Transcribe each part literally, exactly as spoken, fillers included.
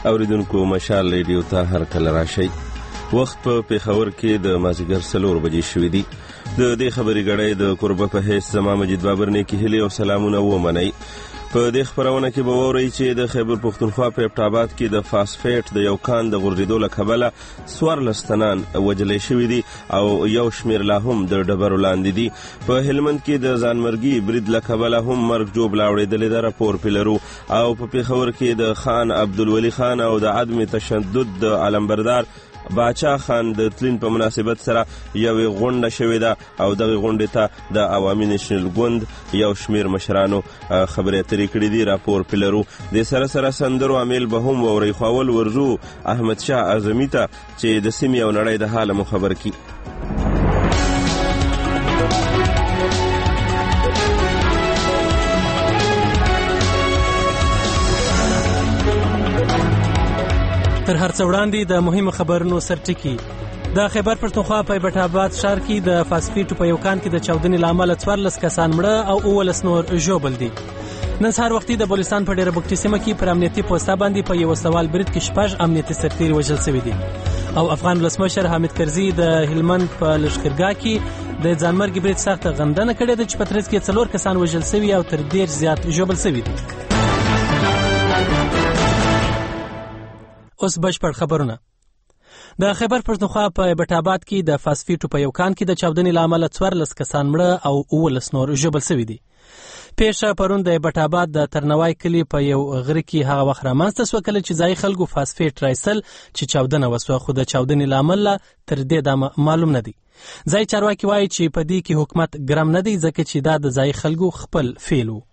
اوریدونکو مشال ریډیو ته هر کله راشئ. وخت په پېښور کې د مازدیګر څلور بجې شوي دي. د دې خبرې غړی د کوربه په حیث زما مجید بابر نیکې هیلې او سلامونه ومنئ. په دې خبرونه کې به واورئ چې د خیبر پښتونخوا په ابټاباد کې د فاسفیټ د یو کان د غورځېدو له کبله څوارلس تنان وژلی شوي دي او یو شمېر لا هم د ډبرو لاندې دي. په هلمند کې د ځانمرګي برید له کبله هم مرګ جوبله اورېدلې ده، راپور پې لرو. او په پېښور کې د خان عبدالولي خان او د عدم تشدد د علمبردار باچا خان د تلین په مناسبت سره یوې غونډه شوې ده او دغه غونډې ته د عوامي نیشنل ګوند یو شمېر مشرانو خبرې اترې کړې دي، راپور پې لرو. د سره سره سندرو امیل به هم واورئ. خو اول ورځو احمدشاه اعظمي ته چې د سیمې او نړۍ د حاله مو خبر کړي. تر هر څه وړاندې د مهمو خبرونو سرټکي. د خیبر پښتونخوا په ایبټاباد ښار کې د فاسفیټو په یو کان کې د چاودنې له امله څوارلس کسان مړه او اوولس نور ژوبل دي. نن سهار وختي د بلوچستان په ډیره بګټي سیمه کې پر امنیتي پوسټه باندې په یو وسلوال برید کې شپږ امنیتي سرتیري وژل شوي دي. او افغان ولسمشر حامد کرزي د هلمند په لښکرګاه کې د ځانمرګي برید سخته غندنه کړې ده چې په ترڅ کې څلور کسان وژل شوي او تر ډېر زیات ژوبل شوي دي. اوس بشپړ خبرونه. د خیبر پښتونخوا په ایبټاباد کې د فاسفیټو په یو کان کې د چاودنې له امله څوارلس کسان مړه او اوولس نور ژوبل شوي دي. پیښه پرون د ایبټاباد د ترنوای کلي په یو غره کې هغه وخت رامنځته شوه کله چې ځایي خلکو فاسفیټ رایسل چې چاودنه وسوه، خو د چاودنې له امله تر دې دمه معلوم نه دي. ځایي چارواکي وایي چې په دې کې حکومت ګرم نه دی ځکه چې دا د ځایي خلکو خپل فعل و.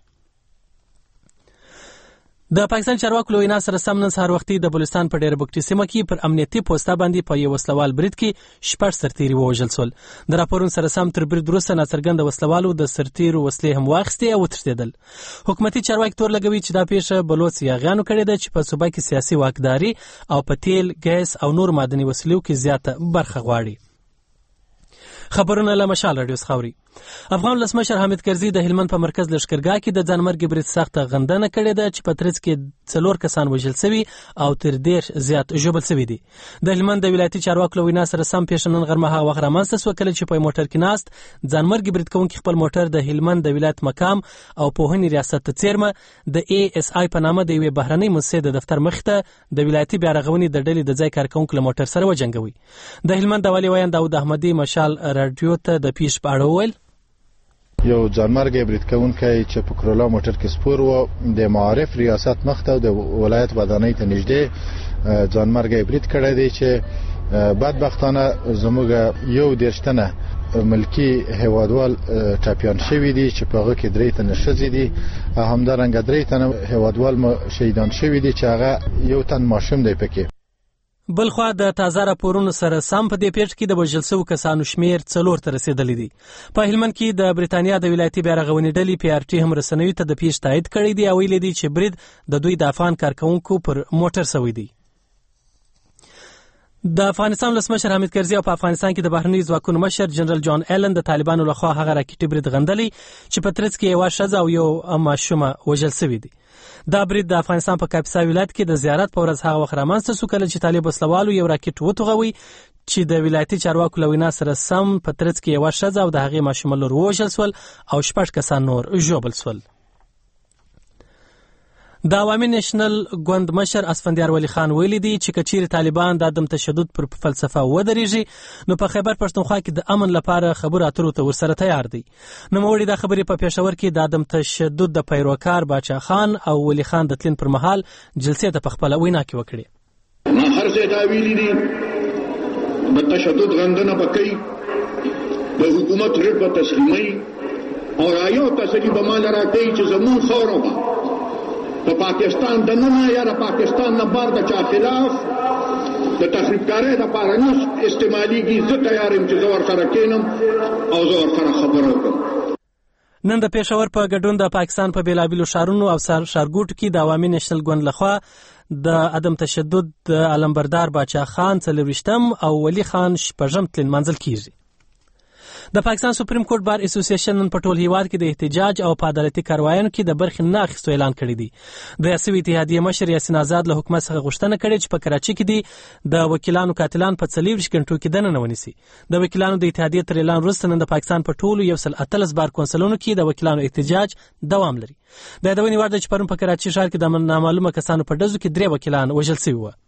د پاکستان چارواکو له وینا سره سم نن سهار وختي د بلوچستان په ډیره بګټي سیمه کې پر امنیتي پوسټه باندې په یو وسلوال برید کې شپږ سرتیري ووژل شول. د راپورونو سره سم تر برید وروسته ناڅرګنده وسلوالو د سرتیرو وسلې هم واخیستې او وتښتېدل. حکومتي چارواکي تور لګوي چې دا پیښه بلوڅ یاغیانو کړې ده چې په صوبه کې سیاسي واکداري او په تیل، ګیس او نور معدني وسلو کې زیاته برخه غواړي. خبرونه له مشال راډیو څخه اوري. افغان ولسمشر حامد کرزي د هلمند په مرکز لښکرګاه کې د ځانمرګي برید سخته غندنه کړې ده چې په ترڅ کې څلور کسان وژل شوي او تر ډېر زیات ژوبل شوي دي. د هلمند د ولایتي چارواکو له وینا سره سم پیښه نن غرمه هغه وخت رامنځته شوه کله چې په موټر کې ناست ځانمرګي برید کوونکي خپل موټر د هلمند د ولایت مقام او پوهنې ریاست ته څیرمه د ای اس آی په نامه د یوې بهرنۍ موسسې د دفتر مخې ته د ولایتي بیارغونې د ډلې د ځای کارکوونکو له موټر سره وجنګوي. د هلمند د والي ویان داود احمدي مشال راډیو ته د پیښې په اړه وویل: یو ځانمرګي برید کوونکی چې په کرولا موټر کې سپور و د معارف ریاست مخ ته د ولایت ودانۍ ته نږدې ځانمرګي برید کړی دی چې بدبختانه زموږ یو دېرش تنه ملکی هیوادوال ټاپیان شوي دي چې په هغه کې درې تنه ښځې دي، همدارنګه درې تنه هیوادوال شهیدان شوي دي چې هغه یو تن ماشوم دی پکې. بلخوا د تازه راپورونو سره سم په دې پیښه کې د وژل شوو کسانو شمېر څلور ته رسېدلی دی. په هلمند کې د بریتانیا د ولایتي بیارغونې ډلې پی آر ټي هم رسنیو ته د پیښې تایید کړی دی او ویلي دی چې برید د دوی د افغان کارکوونکو پر موټر شوی دی. د افغانستان ولسمشر حامد کرزي په افغانستان کې د بهرنیو ځواکونو مشر جنرال جان ایلن د طالبانو لخوا هغه راکټي برید غندلی چې په ترڅ کې یوه ښځه او یو ماشومه وژل شوي دي. دا برید د افغانستان په کاپیسا ولایت کې د زیارت په ورځ هغه وخت رامنځته شو کله چې طالب وسلوالو یو راکټ وتوغوي چې د ولایتي چارواکو له وینا سره سم په ترڅ کې یوه ښځه او د هغې ماشومه لور ووژل شول او شپږ کسان نور ژوبل شول. د عوامي نیشنل ګوند مشر اسفندیار ولی خان ویلي دی چې که چیرې طالبان د عدم تشدد پر فلسفه ودرېږي نو په خیبر پښتونخوا کې د امن لپاره خبرو اترو ته ورسره تیار دی. نوموړي دا خبرې په پېښور کې د عدم تشدد د پیروکار باچا خان او ولی خان د تلین پر مهال جلسې ته په خپله وینا کې وکړې. ما هر ځای دا ویلي دي د تشدد غندنه به کوي، د حکومت رد به تسلیموي او رایو تسلي به ماله راکوي چې زموږ خاوره به په پاکستان د ننه یا د پاکستان نه بار د چا خلاف د تخریبکارۍ دپاره نه استعمالیږي. زه تیار یم چې زه ورسره کښېنم او زه ورسره خبره وکړم. نن د پېښور په ګډون د پاکستان په بېلابېلو ښارونو او ښارګوټو کې د عوامي نیشنل ګوند لخوا د عدم تشدد د علمبردار باچا خان څلرویشتم او ولی خان شپږم تلین منځل کیږي. د پاکستان سپریم کورټ بار اسوسییشن نن په ټول هیواد کې د احتجاج او په عدالتي کاروایانو کې د برخې نه اخیستو اعلان کړی دی. د اسوي اتحادیې مشر یاسین آزاد له حکومت څخه غوښتنه کړې چې په کراچي کې دی د وکیلانو قاتلان په څلور غنټو کې دننه ونیسي. د وکیلانو د اتحادیې تر اعلان وروسته نن د پاکستان په ټولو یو سل اتلس بار کونسلونو کې د وکیلانو احتجاج دوام لري. د یادونې وړ ده چې پرون په کراچي ښار کې د نامعلومه کسانو په ډزو کې درې وکیلان وژل شوي وو.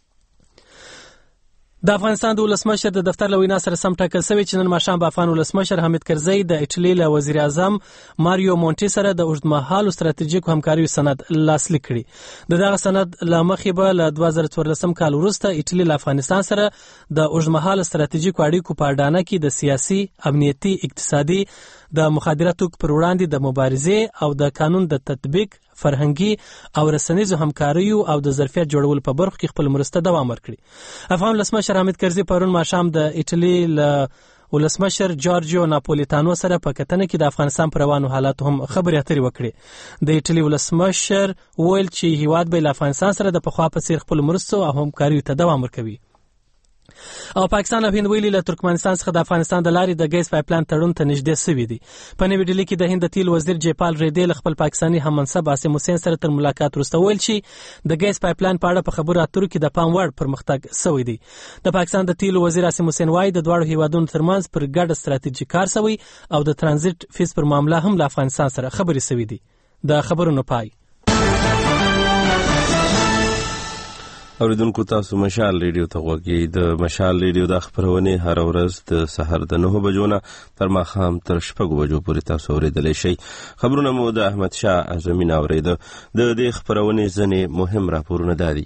د افغانستان د ولسمشر د دفتر له وینا سره سم ټاکل شوی چې نن ماښام به افغان ولسمشر حامد کرزی د ایټالي له وزیر اعظم ماریو مونټي سره د اوږدمهالو ستراتیژیکو همکاریو سند لاسلیک کړي. د دغه سند له مخې به له دوه زره څوارلسم کال وروسته ایټالي له افغانستان سره د اوږدمهاله ستراتیژیکو اړیکو په اډانه کې د سیاسي، امنیتي، اقتصادي، د مخدره توکو پر وړاندې د مبارزې او د قانون د تطبیق، فرهنګي او رسنیزو همکاریو او د ظرفیت جوړولو په برخو کې خپل مرسته دوام ورکړي. افغان ولسمشر حامد کرزي پرون ماښام د ایټالي له ولسمشر جورجیو ناپولیتانو سره په کتنه کې د افغانستان پر روانو حالاتو هم خبرې اترې وکړي. د ایټالي ولسمشر ویل چې هیواد به له افغانستان سره د پخوا په څیر خپل مرستو او همکاریو ته دوام ورکوي. او پاکستان او هند ویلي له ترکمنستان څخه د افغانستان د لارې د ګیس پایپلاین تړون ته نږدې شوي دي. په نوې ډیلي کې د هند د تیل وزیر جیپال ریډي له خپل پاکستاني هممنصب عاصم حسین سره تر ملاقات وروسته ویل چې د ګیس پایپلاین په اړه په خبرو اترو کې د پام وړ پرمختګ شوی دی. د پاکستان د تیل وزیر عاصم حسین وايي د دواړو هیوادونو ترمنځ پر ګډه ستراتیژي کار شوی او د ترانزیت فیس پر معامله هم له افغانستان سره خبرې شوي دي. د خبرونو پای. اوریدونکو تاسو مشال ریډیو ته غوږی. د مشال ریډیو د خبرونه هر ورځ د سحر د نهه بجو نه تر ماښام تر شپږ بجو پورې تاسو اوریدلی شئ. خبرونه مو د احمد شاه اعظمي نه اوریده. د دې خبرونه ځینې مهم راپورونه دادي.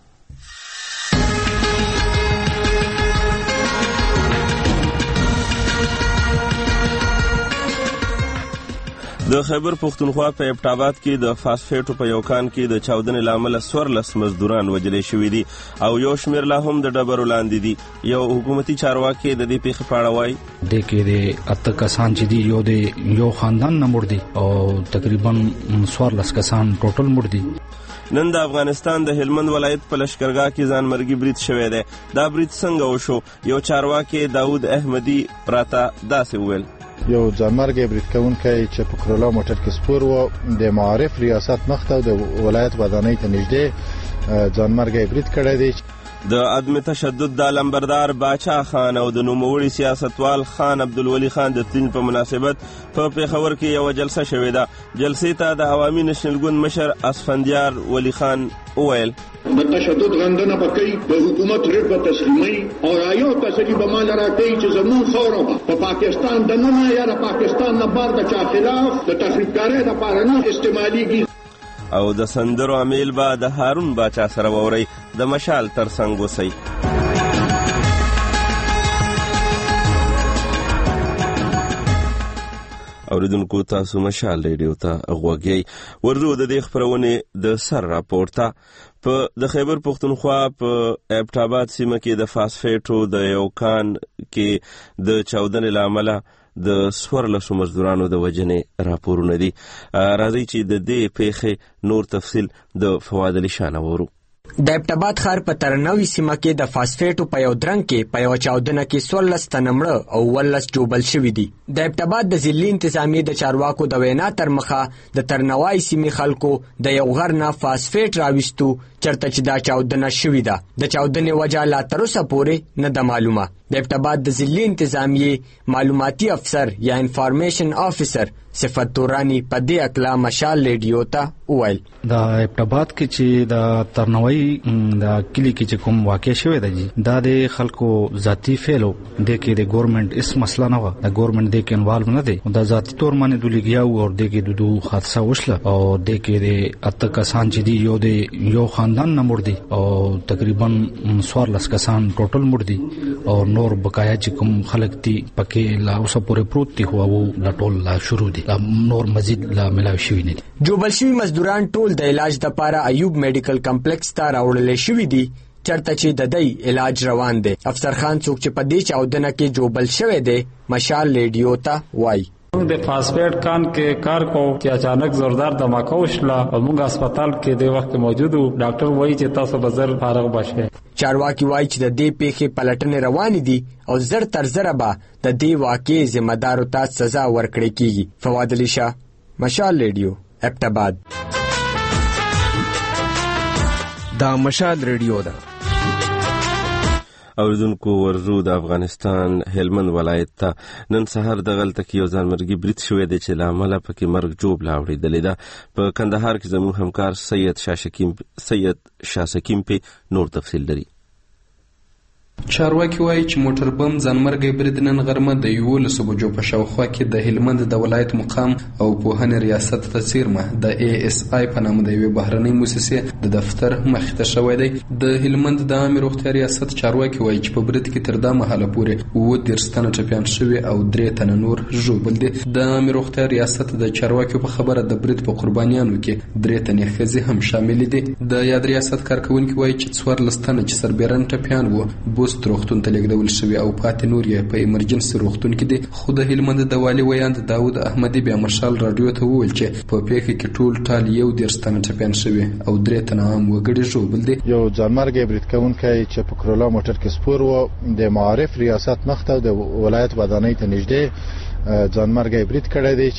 د خیبر پختونخوا په ابټاباد کې د فاسفیټو په یو کان کې د چاودنې له امله څوارلس مزدوران وژل شوي دي او یو شمېر لا هم د ډبرو لاندې دي. یو حکومتي چارواکي د دې پیښې په اړه وایي د کې د اته کسان چې دي یو د یو خاندان نه مړ دي او تقریبا څوارلس کسان ټوټل مړ دي. نن د افغانستان د هلمند ولایت په لشکرګاه کې ځانمرګي برید شوی دی. دا برید څنګه وشو؟ یو چارواکي داود احمدي راته داسې وویل. یو ځانمرګي برید کوونکی چې په کرولا موټر کې سپور و د معارف ریاست مخته او د ولایت ودانۍ ته نږدې ځانمرګي برید کړی دی. د عدم تشدد د لمبردار باچا خان او د نوموړي سیاستوال خان عبدالولي خان د تلین په مناسبت په پیښور کې یو جلسه شوې ده. جلسې ته د عوامي نشنل ګوند مشر اسفندیار ولی خان وویل د تشدد غندنه پکې د حکومت ریټ په تسلیمي او رایو تسلی به مال راکړي چې زمون خاور په پاکستان د نه یا د پاکستان نه بار د چا خلاف د تخریبکارۍ لپاره نه استعماليږي. او د سندرو امیل با د هارون باچا سره ووري د مشال ترڅنګ وسی. اوریدونکو تاسو مشال ریډیو ته غوږی. ورځو د دې خبرونه د سر راپورته په د خیبر پختونخوا په ابټاباد سیمه کې د فاسفیټو د یو کان کې د چاودنې له امله د څوارلسو مزدورانو د وژنې راپورونه دي. راځئ چې د دې پیښې نور تفصیل د فواد علي شاه نه وورو. د ابټاباد ښار په ترنوي سیمه کې د فاسفیټو په یو درنګ کې په یوه چاودنه کې څوارلس تنه مړه او اوولس جوبل شوي دي. د ابټاباد د ضلعي انتظامیې د چارواکو د وینا تر مخه د ترنوای سیمې خلکو د یو غر نه فاسفیټ راویستو چرته چې دا چاودنه شوې ده. د چاودنې وجه لا تر اوسه پورې نه ده معلومه. د ابټاباد د ضلعي انتظامیې معلوماتي افسر یا انفارمیشن افیسر صفت تورانی په دې اکلا مشال ریډیو ته وویل د ابټاباد کې چې د ترنوي د کلی کې چې کوم واقع شوی دی دا د خلکو ذاتی فعلو د کې د ګورنمنت اس مسله نه و. د ګورنمنت د کې انوالو نه دی. د ذاتی تور باندې د لګیاو او د کې د دوه حادثه وشله او د کې د اته کسان چې دی یو د یو خاندان نه مړ دي او تقریبا څوارلس کسان ټوټل مړ دي او نور بقایا چې کوم خلک دي پکې لا اوسه پورې پروت دي خو او لا ټول لا شروع دي نور مزید لا ملاوي شوی نه دي. جوبل شوی مزدوران ټول د علاج لپاره ایوب میډیکل کمپلیکس ته راوړل شوی دي چرته چې د دې علاج روان دی. افسر خان څوک چې په دې چاودنه کې جوبل شوی دی مشال ریډیو ته وایي د فاسفیټ کان کې کار کو چې اچانک زوردار دماکه وشله او موږ هسپتال کې د وخت موجود وو. ډاکټر وایي چې تاسو به زر فارغ بشئ. چارواکي وایي چې د دې پیښې پلټنې روانې دي او زر تر زره به د دې واقعې ذمہدارو ته سزا ورکړې کیږي. فواد علي شاه، مشال ریډیو، ابټ آباد. دا مشال ریډیو ده. اوریدونکو، ورزو د افغانستان هلمند ولایت ته نن سهار دغلته کې یو ځانمرګي برید شوی دی چې له امله پکې مرګ جوړه اورېدلې ده. په کندهار کې زموږ همکار سید شاشکیم سید شاسکیم په نور تفصیل لري. چارواکي وایي چې موټر بم ځانمرګي برید نن غرمه د یولسو بجو په شاوخوا کې د هلمند د ولایت مقام او پوهنې ریاست ته څیرمه د ای اس آی په نامه د یوې بهرنۍ موسسې د دفتر مخې ته شوی دی. د هلمند د عامې روغتیا ریاست چارواکي وایي چې په برید کې تر دا مهاله پورې اووه دېرش تنه ټپیان شوي او درې تنه نور ژوبل دي. د عامې روغتیا ریاست د چارواکیو په خبره د برید په قربانیانو کې درې تنې ښځې هم شامل دي. د یاد ریاست کارکوونکي وایي چې څوارلس تنه چې سربیرن ټپیان وو بوست روغتون ته لیږدول شوي او پاتې نور یې په ایمرجنسي روغتون کې دي. خو د هلمند د والي ویاند داود احمدي بیا مشال راډیو ته وویل چې په پیښه کې ټول ټال یو دېرش تنه ټپیان شوي او درې تنه عام وګړي ژوبل دي. یو ځانمرګي برید کوونکی چې په کرولا موټر کې سپور و د معارف ریاست مخته د ولایت ودانۍ ته نږدې ځانمرګي برید کړی دی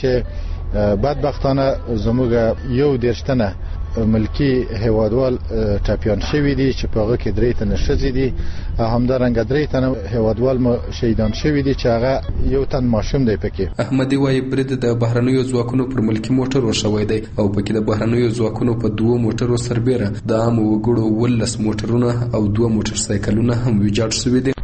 چې بدبختانه زموږ یو دېرش تنه ملکی هیوادوال ټپیان شوي دي چې په هغه کې درې تنه ښځې دي او همدارنګه درې تنه هیوادوال مو شهیدان شوي دي چې هغه یو تن ماشوم دی پکې. احمدي وایي برید د بهرنیو ځواکونو پر ملکی موټر وشوی دی او پکې د بهرنیو ځواکونو په دوه موټرو سربیره د عام وګړو ولس موټرونه او دوه موټر سایکلونه هم ویجاړ شوي دي.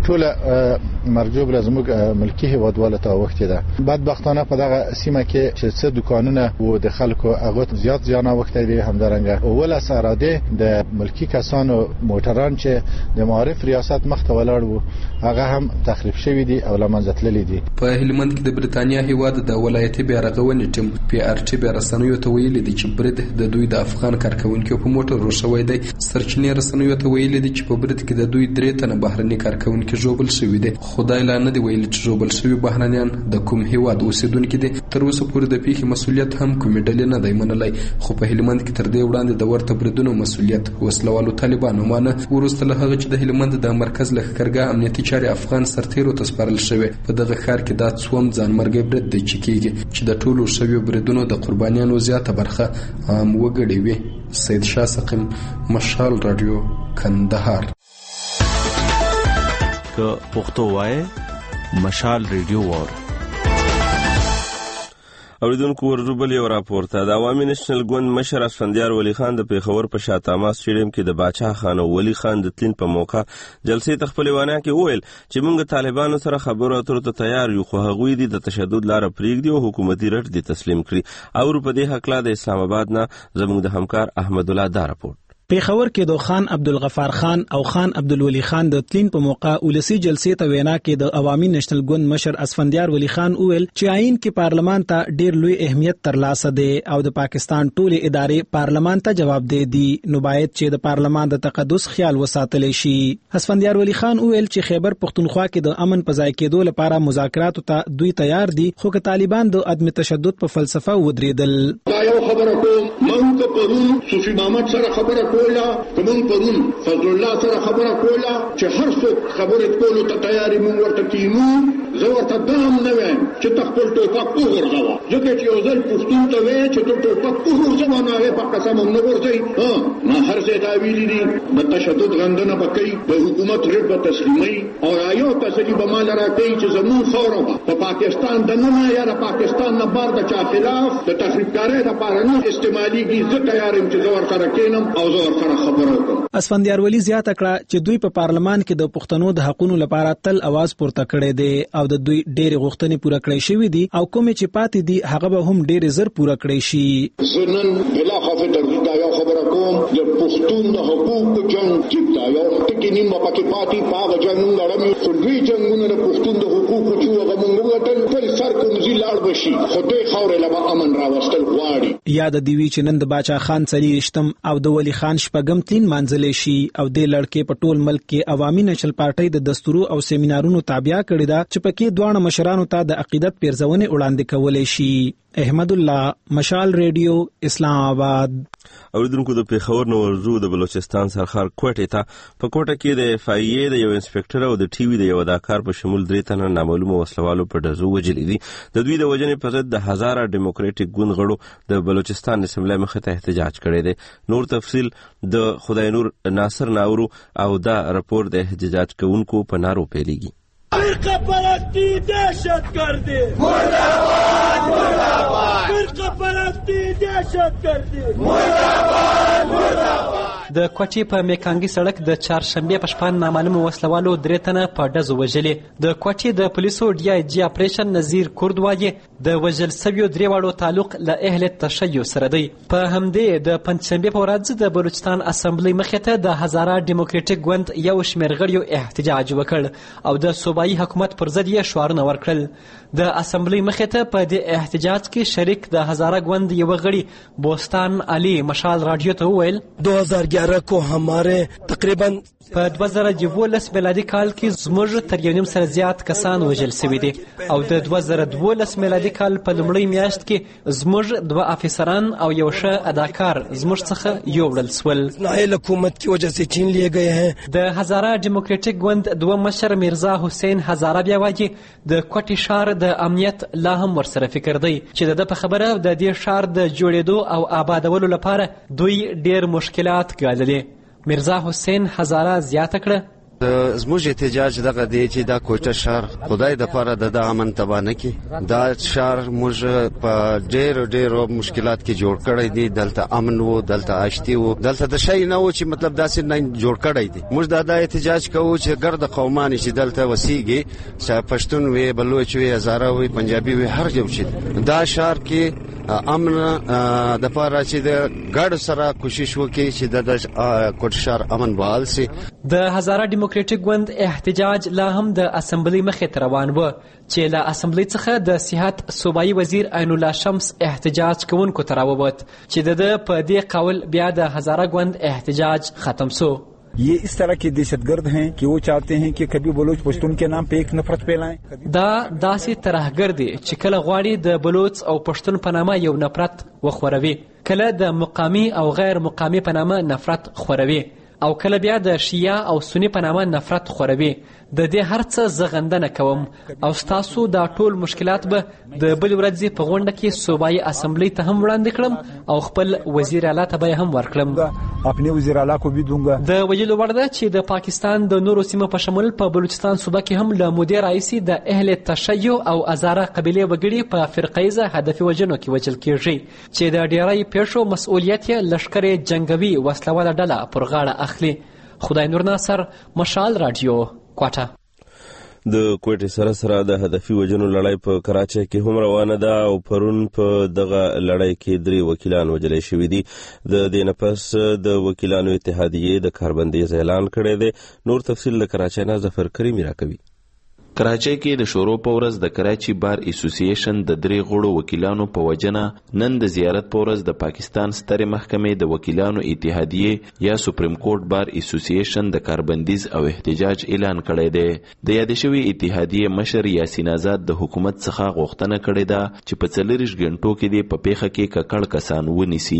ټول مرجوب زموږ ملکی هیوادوال ته وخت ده. بدبختانه په دغه سیمه کې چې څه دکانونه و د خلکو هغه زیات زیان وخت دي. همدارنګه ولس اراده د ملکی کسانو موټران چې د معارف ریاست مخته ولاړ وو هغه هم تخریب شوی دي او لمنځه تللي دي. په هلمند کې د بریتانیا هیواد د ولایتي بیارغونې ټیم پی آر ټي بیا رسنیو ته ویلي دي چې برید د دوی د افغان کارکونکو په موټر وشوی دی. سرچینې رسنیو ته ویلي دي چې په برید کې د دوی درې تنه بهرني کارکونکو ژوبل شوي دي. خدای لا نه دی ویلي چې ژوبل شوي بهرنیان د کوم هیواد اوسیدونکي دي. تر اوسه پورې د پیښې مسؤلیت هم کومې ډلې نه دی منلی. خو په هلمند کې تر دې وړاندې د ورته بریدونو مسؤلیت وسلوالو طالبانو مانه. وروسته له هغه چې د هلمند د مرکز لښکرګاه امنیتي چارې افغان سرتیرو ته سپارل شوی په دغه ښار کې دا څوم ځانمرګي برید دی چې کېږي چې د ټولو شویو بریدونو د قربانیانو زیاته برخه عام وګړي وي. سید شاسقم، مشال راډیو، کندهار. که پښتو وای مشال ریډیو وار. اوریدونکو، ورزوبل یو راپورته د عوامي نېشنل ګوند مشر اسفندیار ولی خان د پیښور په شاتاما سټیډیم کې د باچا خان او ولی خان د تلین په موقع جلسې ته خپل وینا کې وویل چې موږ طالبانو سره خبرو اترو ته تیار یو، خو هغوی دي د تشدد لاره پرېږدي او حکومتي رټ دي تسلیم کړي. او په دې حق لا د اسلام آباد نه زموږ د همکار احمد الله دا راپورټ. پیښور کې د خان عبدالغفار خان او خان عبدالولی خان د تلین په موقع ولسی جلسې ته وینا کې د عوامي نېشنل ګوند مشر اسفندیار ولی خان وویل چې آئین کې پارلمان ته ډیر لوی اهمیت ترلاسه دی او د پاکستان ټولې ادارې پارلمان ته جواب دی دي نو باید چې د پارلمان د تقدس خیال وساتل شي. اسفندیار ولی خان وویل چې خیبر پختونخوا کې د امن په ځای کېدو لپاره مذاکرات ته دوی تیار دي، خو که طالبان د عدم تشدد په فلسفه ودرېدل. دا یو خبره کوم موږ ته پرون صوفي محمد سره خبره کوله، کوم پرون فضل الله سره خبره کوله چې هر څوک خبرې کولو ته تیار مو ورته کینو. زه ورته دام نه وایم چې تخپل ټوپک وګرځوه، ځکه چې یو ځل پښتون ته وایي چې ته ټوپک وګرځوه نو هغه په قسم هم نه ورځي. ها ما هر ځای دا ویلي دي د تشدد غندنه به کوي، د حکومت رټ به تسلیموي او رایو تسلي به مال راکوي چې زموږ خاوره به په پاکستان دننه یا د پاکستان نه بار د چا خلاف د تخریبکارۍ دپاره نه استعمالېږي. زه تیار یم چې زه ورسره کښېنم او زه ورسره خبره وکړم. اسفندیار ولی زیاته کړه چې دوی په پارلمان کې د پښتنو د حقونو لپاره تل आवाज پورته کړی دی او د دوی ډېرې غوښتنې پوره کړې شوې دي او کومې چې پاتې دي هغه به هم ډېرې زر پوره کړی شي. زه نن بلا خافه تردید دا یو خبره کوم د پښتون د حقوقو جنګ چې دا یو ټکي نیم به پکې پاتې په هغه جنګ موږ اړمې خو لوی جنګونه د پښتون د حقوقو چې هغه موږ وګټل بل سر کومځي لاړ به شي، خو دوی خاورې له به امن راوستل غواړي. یاد دی وی چې نن د باچا خان څلوېښتم او د ولی خان شپږم تلین مانځلې شي او د لړکې په ټول ملک کې عوامي نېشنل پارټي د دستورو او سیمینارونو تابع کړی دا چې پکې دوه مشرانو ته د عقیدت پیرزونې وړاندې کولې شي. احمد الله، مشال ریډیو، اسلام آباد. اوریدونکو د پیښور نو ورزو د بلوچستان سرخار کوټې ته په کوټه کې د اف ای ای د یو انسپکټر او د ټي وي د یو اداکار په شمول درې تنه نامعلومه وسلوالو په ډزو وژلي دي. د دوی د وژنې په ضد د هزاره ډیموکراټیک ګوند غړو د بلوچستان اسمبلی مخې ته احتجاج کړی دی. نور تفصیل د خدای نور ناصر ناورو او دا راپور د احتجاج کوونکو په نارو پیلېږي. فرقه پرستی دهشت گردی مرداباد مرداباد فرقه پرستی دهشت گردی مرداباد مرداباد. د کوټې په میکانګي سړک د چهارشنبې په شپه نامعلومو وسلوالو درې تنه په ډزو وژلې. د کوټې د پولیسو ډي آی جي اپریشن نظیر کورد وایي د وژل سویو درې واړو تعلق له اهل تشیع سره دی. په همدې د پنځشنبې په ورځ د بلوچستان اسمبلی مخې ته د هزاره ډیموکراټیک ګوند یو شمېر غړیو احتجاج وکړ او د صوبایي حکومت پر ضد یې شعارونه ورکړل. د اسمبلی مخې ته په دې احتجاج کې شریک د هزاره ګوند یو غړي بوستان علي مشال رادیو ته وویل دو هزار گیارہ کو ہمارے تقریبا په دوه زره دولس میلادي کال کې زموږ تر یو نیم سره زیات کسان وژل شوي دي او د دوه زره دولس میلادي کال په لومړۍ میاشت کې زموږ دوه افیسران او یو ښه اداکار زموږ څخه یوړل سول. نائل حکومت کی وجہ سے چین لیے گئے ہیں. د هزاره ډیموکراټیک ګوند دوه مشر میرزا حسین هزاره بیا وایي د کوټې ښار د امنیت لا هم ورسره فکر دی چې د په خبره د دې ښار د جوړېدو او آبادولو لپاره دوی ډېر مشکلات ګاللي. میرزا حسین هزاره زیاته کړه زموږ احتجاج دغه دی چې دا کوټه ښار خدای د پاره د امن تبا نه کی. دا ښار موږ په ډېر ډېر مشکلات کې جوړ کړی دی. دلته امن وو، دلته آشتی وو، دلته د شي نه و چې مطلب داسې نه جوړ کړی دی. موږ دا د احتجاج کوو چې ګرد قومان چې دلته وسیږي، چې پښتون وي، بلوچ وي، هزاره وي، پنجابي وي، هر یو چې دا ښار کې امن د پاره چې د ګډ سره کوشش وکړي چې د کوټه ښار امن بحال شي. د هزاره ډیموکراټیک ګوند احتجاج لا هم د اسمبلی مخې ته روان و چې له اسمبلی څخه د صحت صوبایي وزیر عین الله شمس احتجاج کوونکو ته راووت چې د په دې قول بیا د هزاره ګوند احتجاج ختم سو. یہ اس طرح کے دہشت گرد ہیں کہ وہ چاہتے ہیں کہ کبھی بلوچ پشتون کے نام پہ ایک نفرت پھیلائیں. دا داسې ترهګر دی چې کله غواړي د بلوچ او پښتون په نامه یو نفرت وخوروي، کله د مقامی او غیر مقامی په نامه نفرت خوروي او کله بیا د شیعه او سنی په نامه نفرت خوروي. د دې هر څه زغندنه کوم او ستاسو دا ټول مشکلات به د بل ورځې په غونډه کې صوبایي اسمبلی ته هم وړاندې کړم او خپل وزیر اعلی ته به هم ورکړم. خپل وزیر اعلی کو بھی دونګا. د ویلو وړ ده چې د پاکستان د نورو سیمو په شمول په بلوچستان صوبه کې هم له مدیر رئیسي د اهل تشیع او هزاره قبیله وګړي په فرقیزه هدفي وژنو کې وژل کیږي چې د ډیری پیښو مسؤلیت یې لشکر جنگوي وسلواله ډله پر غاړه اخلي. خدای نور ناصر، مشال رادیو، کوټه. د کوټې سره سره د هدفي وژنو لړۍ په کراچۍ کې هم روانه ده او پرون په دغه لړۍ کې درې وکیلان وژل شوي دي. د دې نه پس د وکیلانو اتحادیې د کاربندیز اعلان کړی دی. نور تفصیل د کراچۍ نه ظفر کریمي راکوي. کراچۍ کې د شورو په ورځ د کراچي بار اسوسییشن د درې غړو وکیلانو په وجنه نن د زیارت په ورځ د پاکستان سترې محکمې د وکیلانو اتحادیې یا سپریم کورټ بار اسوسییشن د کاربندیز او احتجاج اعلان کړی دی. د یادې شوې اتحادیې مشر یاسین آزاد د حکومت څخه غوښتنه کړې ده چې په څلوېښت غنټو کې د په پیښه کې ککړ کسان ونیسي.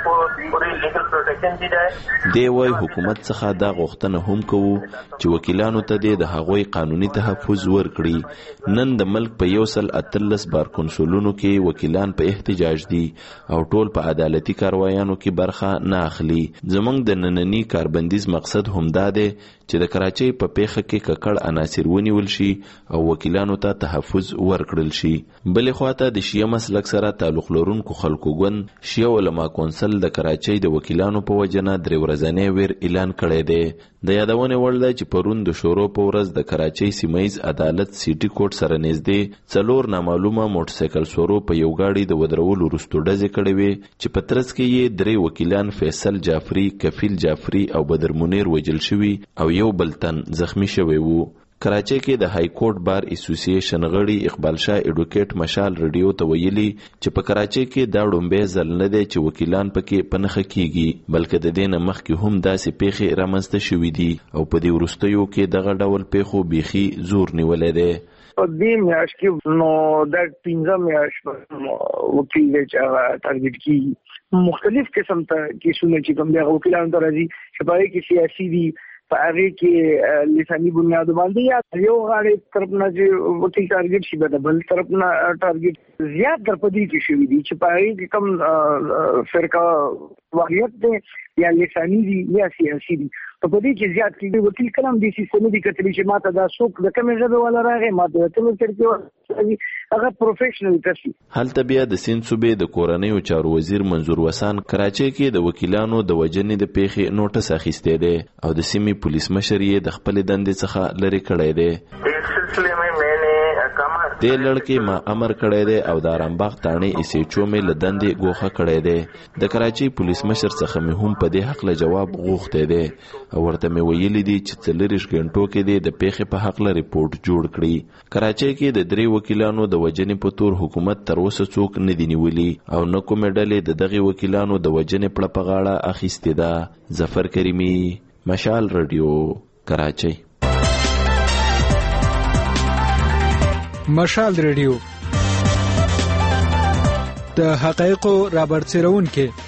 دی وای حکومت څخه دا غوښتنه هم کوو چې وکیلانو ته د هغوی قانوني تحفظ ورکړي. نن د ملک په یو سل اتلس بار کنسولونو کې وکیلان په احتجاج دي او ټول په عدالتي کاروایانو کې برخه نه اخلي. زمونږ د نننی کاربندیز مقصد هم دا دی چې د کراچۍ په پیښه کې ککړ عناصر ونیول شي او وکیلانو ته تحفظ ورکړل شي. بلې خواته د شیعه مسلک سره تعلق لرونکو خلکو ګوند شیعه علما کونسل د کراچۍ د وکیلانو په وجنه درې ورځنی ویر اعلان کړی دی. د یادونې وړ ده چې پرون د شورو په ورځ د کراچۍ سیمه عدالت سیټي کوټ سره نږدې څلور نامعلومه موټرسایکل سورو په یو گاډي د ودرولو وروسته ډزې کړې وې چې په ترڅ کې یې درې وکیلان فیصل جعفري، کفیل جعفري او بدر منیر وژل شوي او یو بل تن زخمی شوی وو. کراچۍ کې د های کورټ بار اسوسییشن غړي اقبال شاه اډوکیټ مشال رادیو ته ویلي چې په کراچۍ کې دا ډومبه ځل نه دی چې وکیلان پکې پنخه کیږي، بلکې د دې نه مخکې هم داسې پیښې رامنځته شوې دي او په دې وروستیو کې دغه ډول پیښو بیخي زور نیولی دی. په دې میاشت کې نو د پنځه میاشت وکیل چې هغه ټارګټ کیږي مختلف قسم ته کیسونه چې کوم دغه وکیلانو ته راځي چې په کې سیاسي دي، په هغه کې لساني بنیاد باندې یا یو غاړي طرف نه چې وکیل ټارګټ شي د بل طرف نه ټارګټ زیات در پدې کې شوی دي چې په هغه کې کوم فرقه واحد دي یا لساني دي یا سیاسي دي. په دې کې زیات کې وکیل کلام دي سیستم دي کتلی چې ماته دا څوک د کومه ژبه ولا راغی ماته ته ورته هغه پروفیشنل کسي. هلته بیا د سیند صوبې د کورنیو چارو وزیر منظور وسان کراچۍ کې د وکیلانو د وجنې د پیښې نوټس اخیسته دی او د سیمې پولیس مشر یې د خپل دندې څخه لری کړی دی. د لړکې ما امر کړی دی او د ارامباغ تاڼې ایس ایچ او مې له دندې ګوښه کړی دی. د کراچۍ پولیس مشر څخه مې هم په دې هکله جواب غوښتی دی او ورته مې ویلي دي چې څلوېښت غنټو کې دی د پیښې په هکله ریپورټ جوړ کړي. کراچۍ کې د درې وکیلانو د وجنې په تور حکومت تر اوسه څوک نه دي نیولي او نه کومې ډلې د دغې وکیلانو د وجنې پړه په غاړه اخیستې ده. ظفر کریمي، مشال رادیو، کراچۍ. مشال رادیو د حقایقو رابرسېرونکي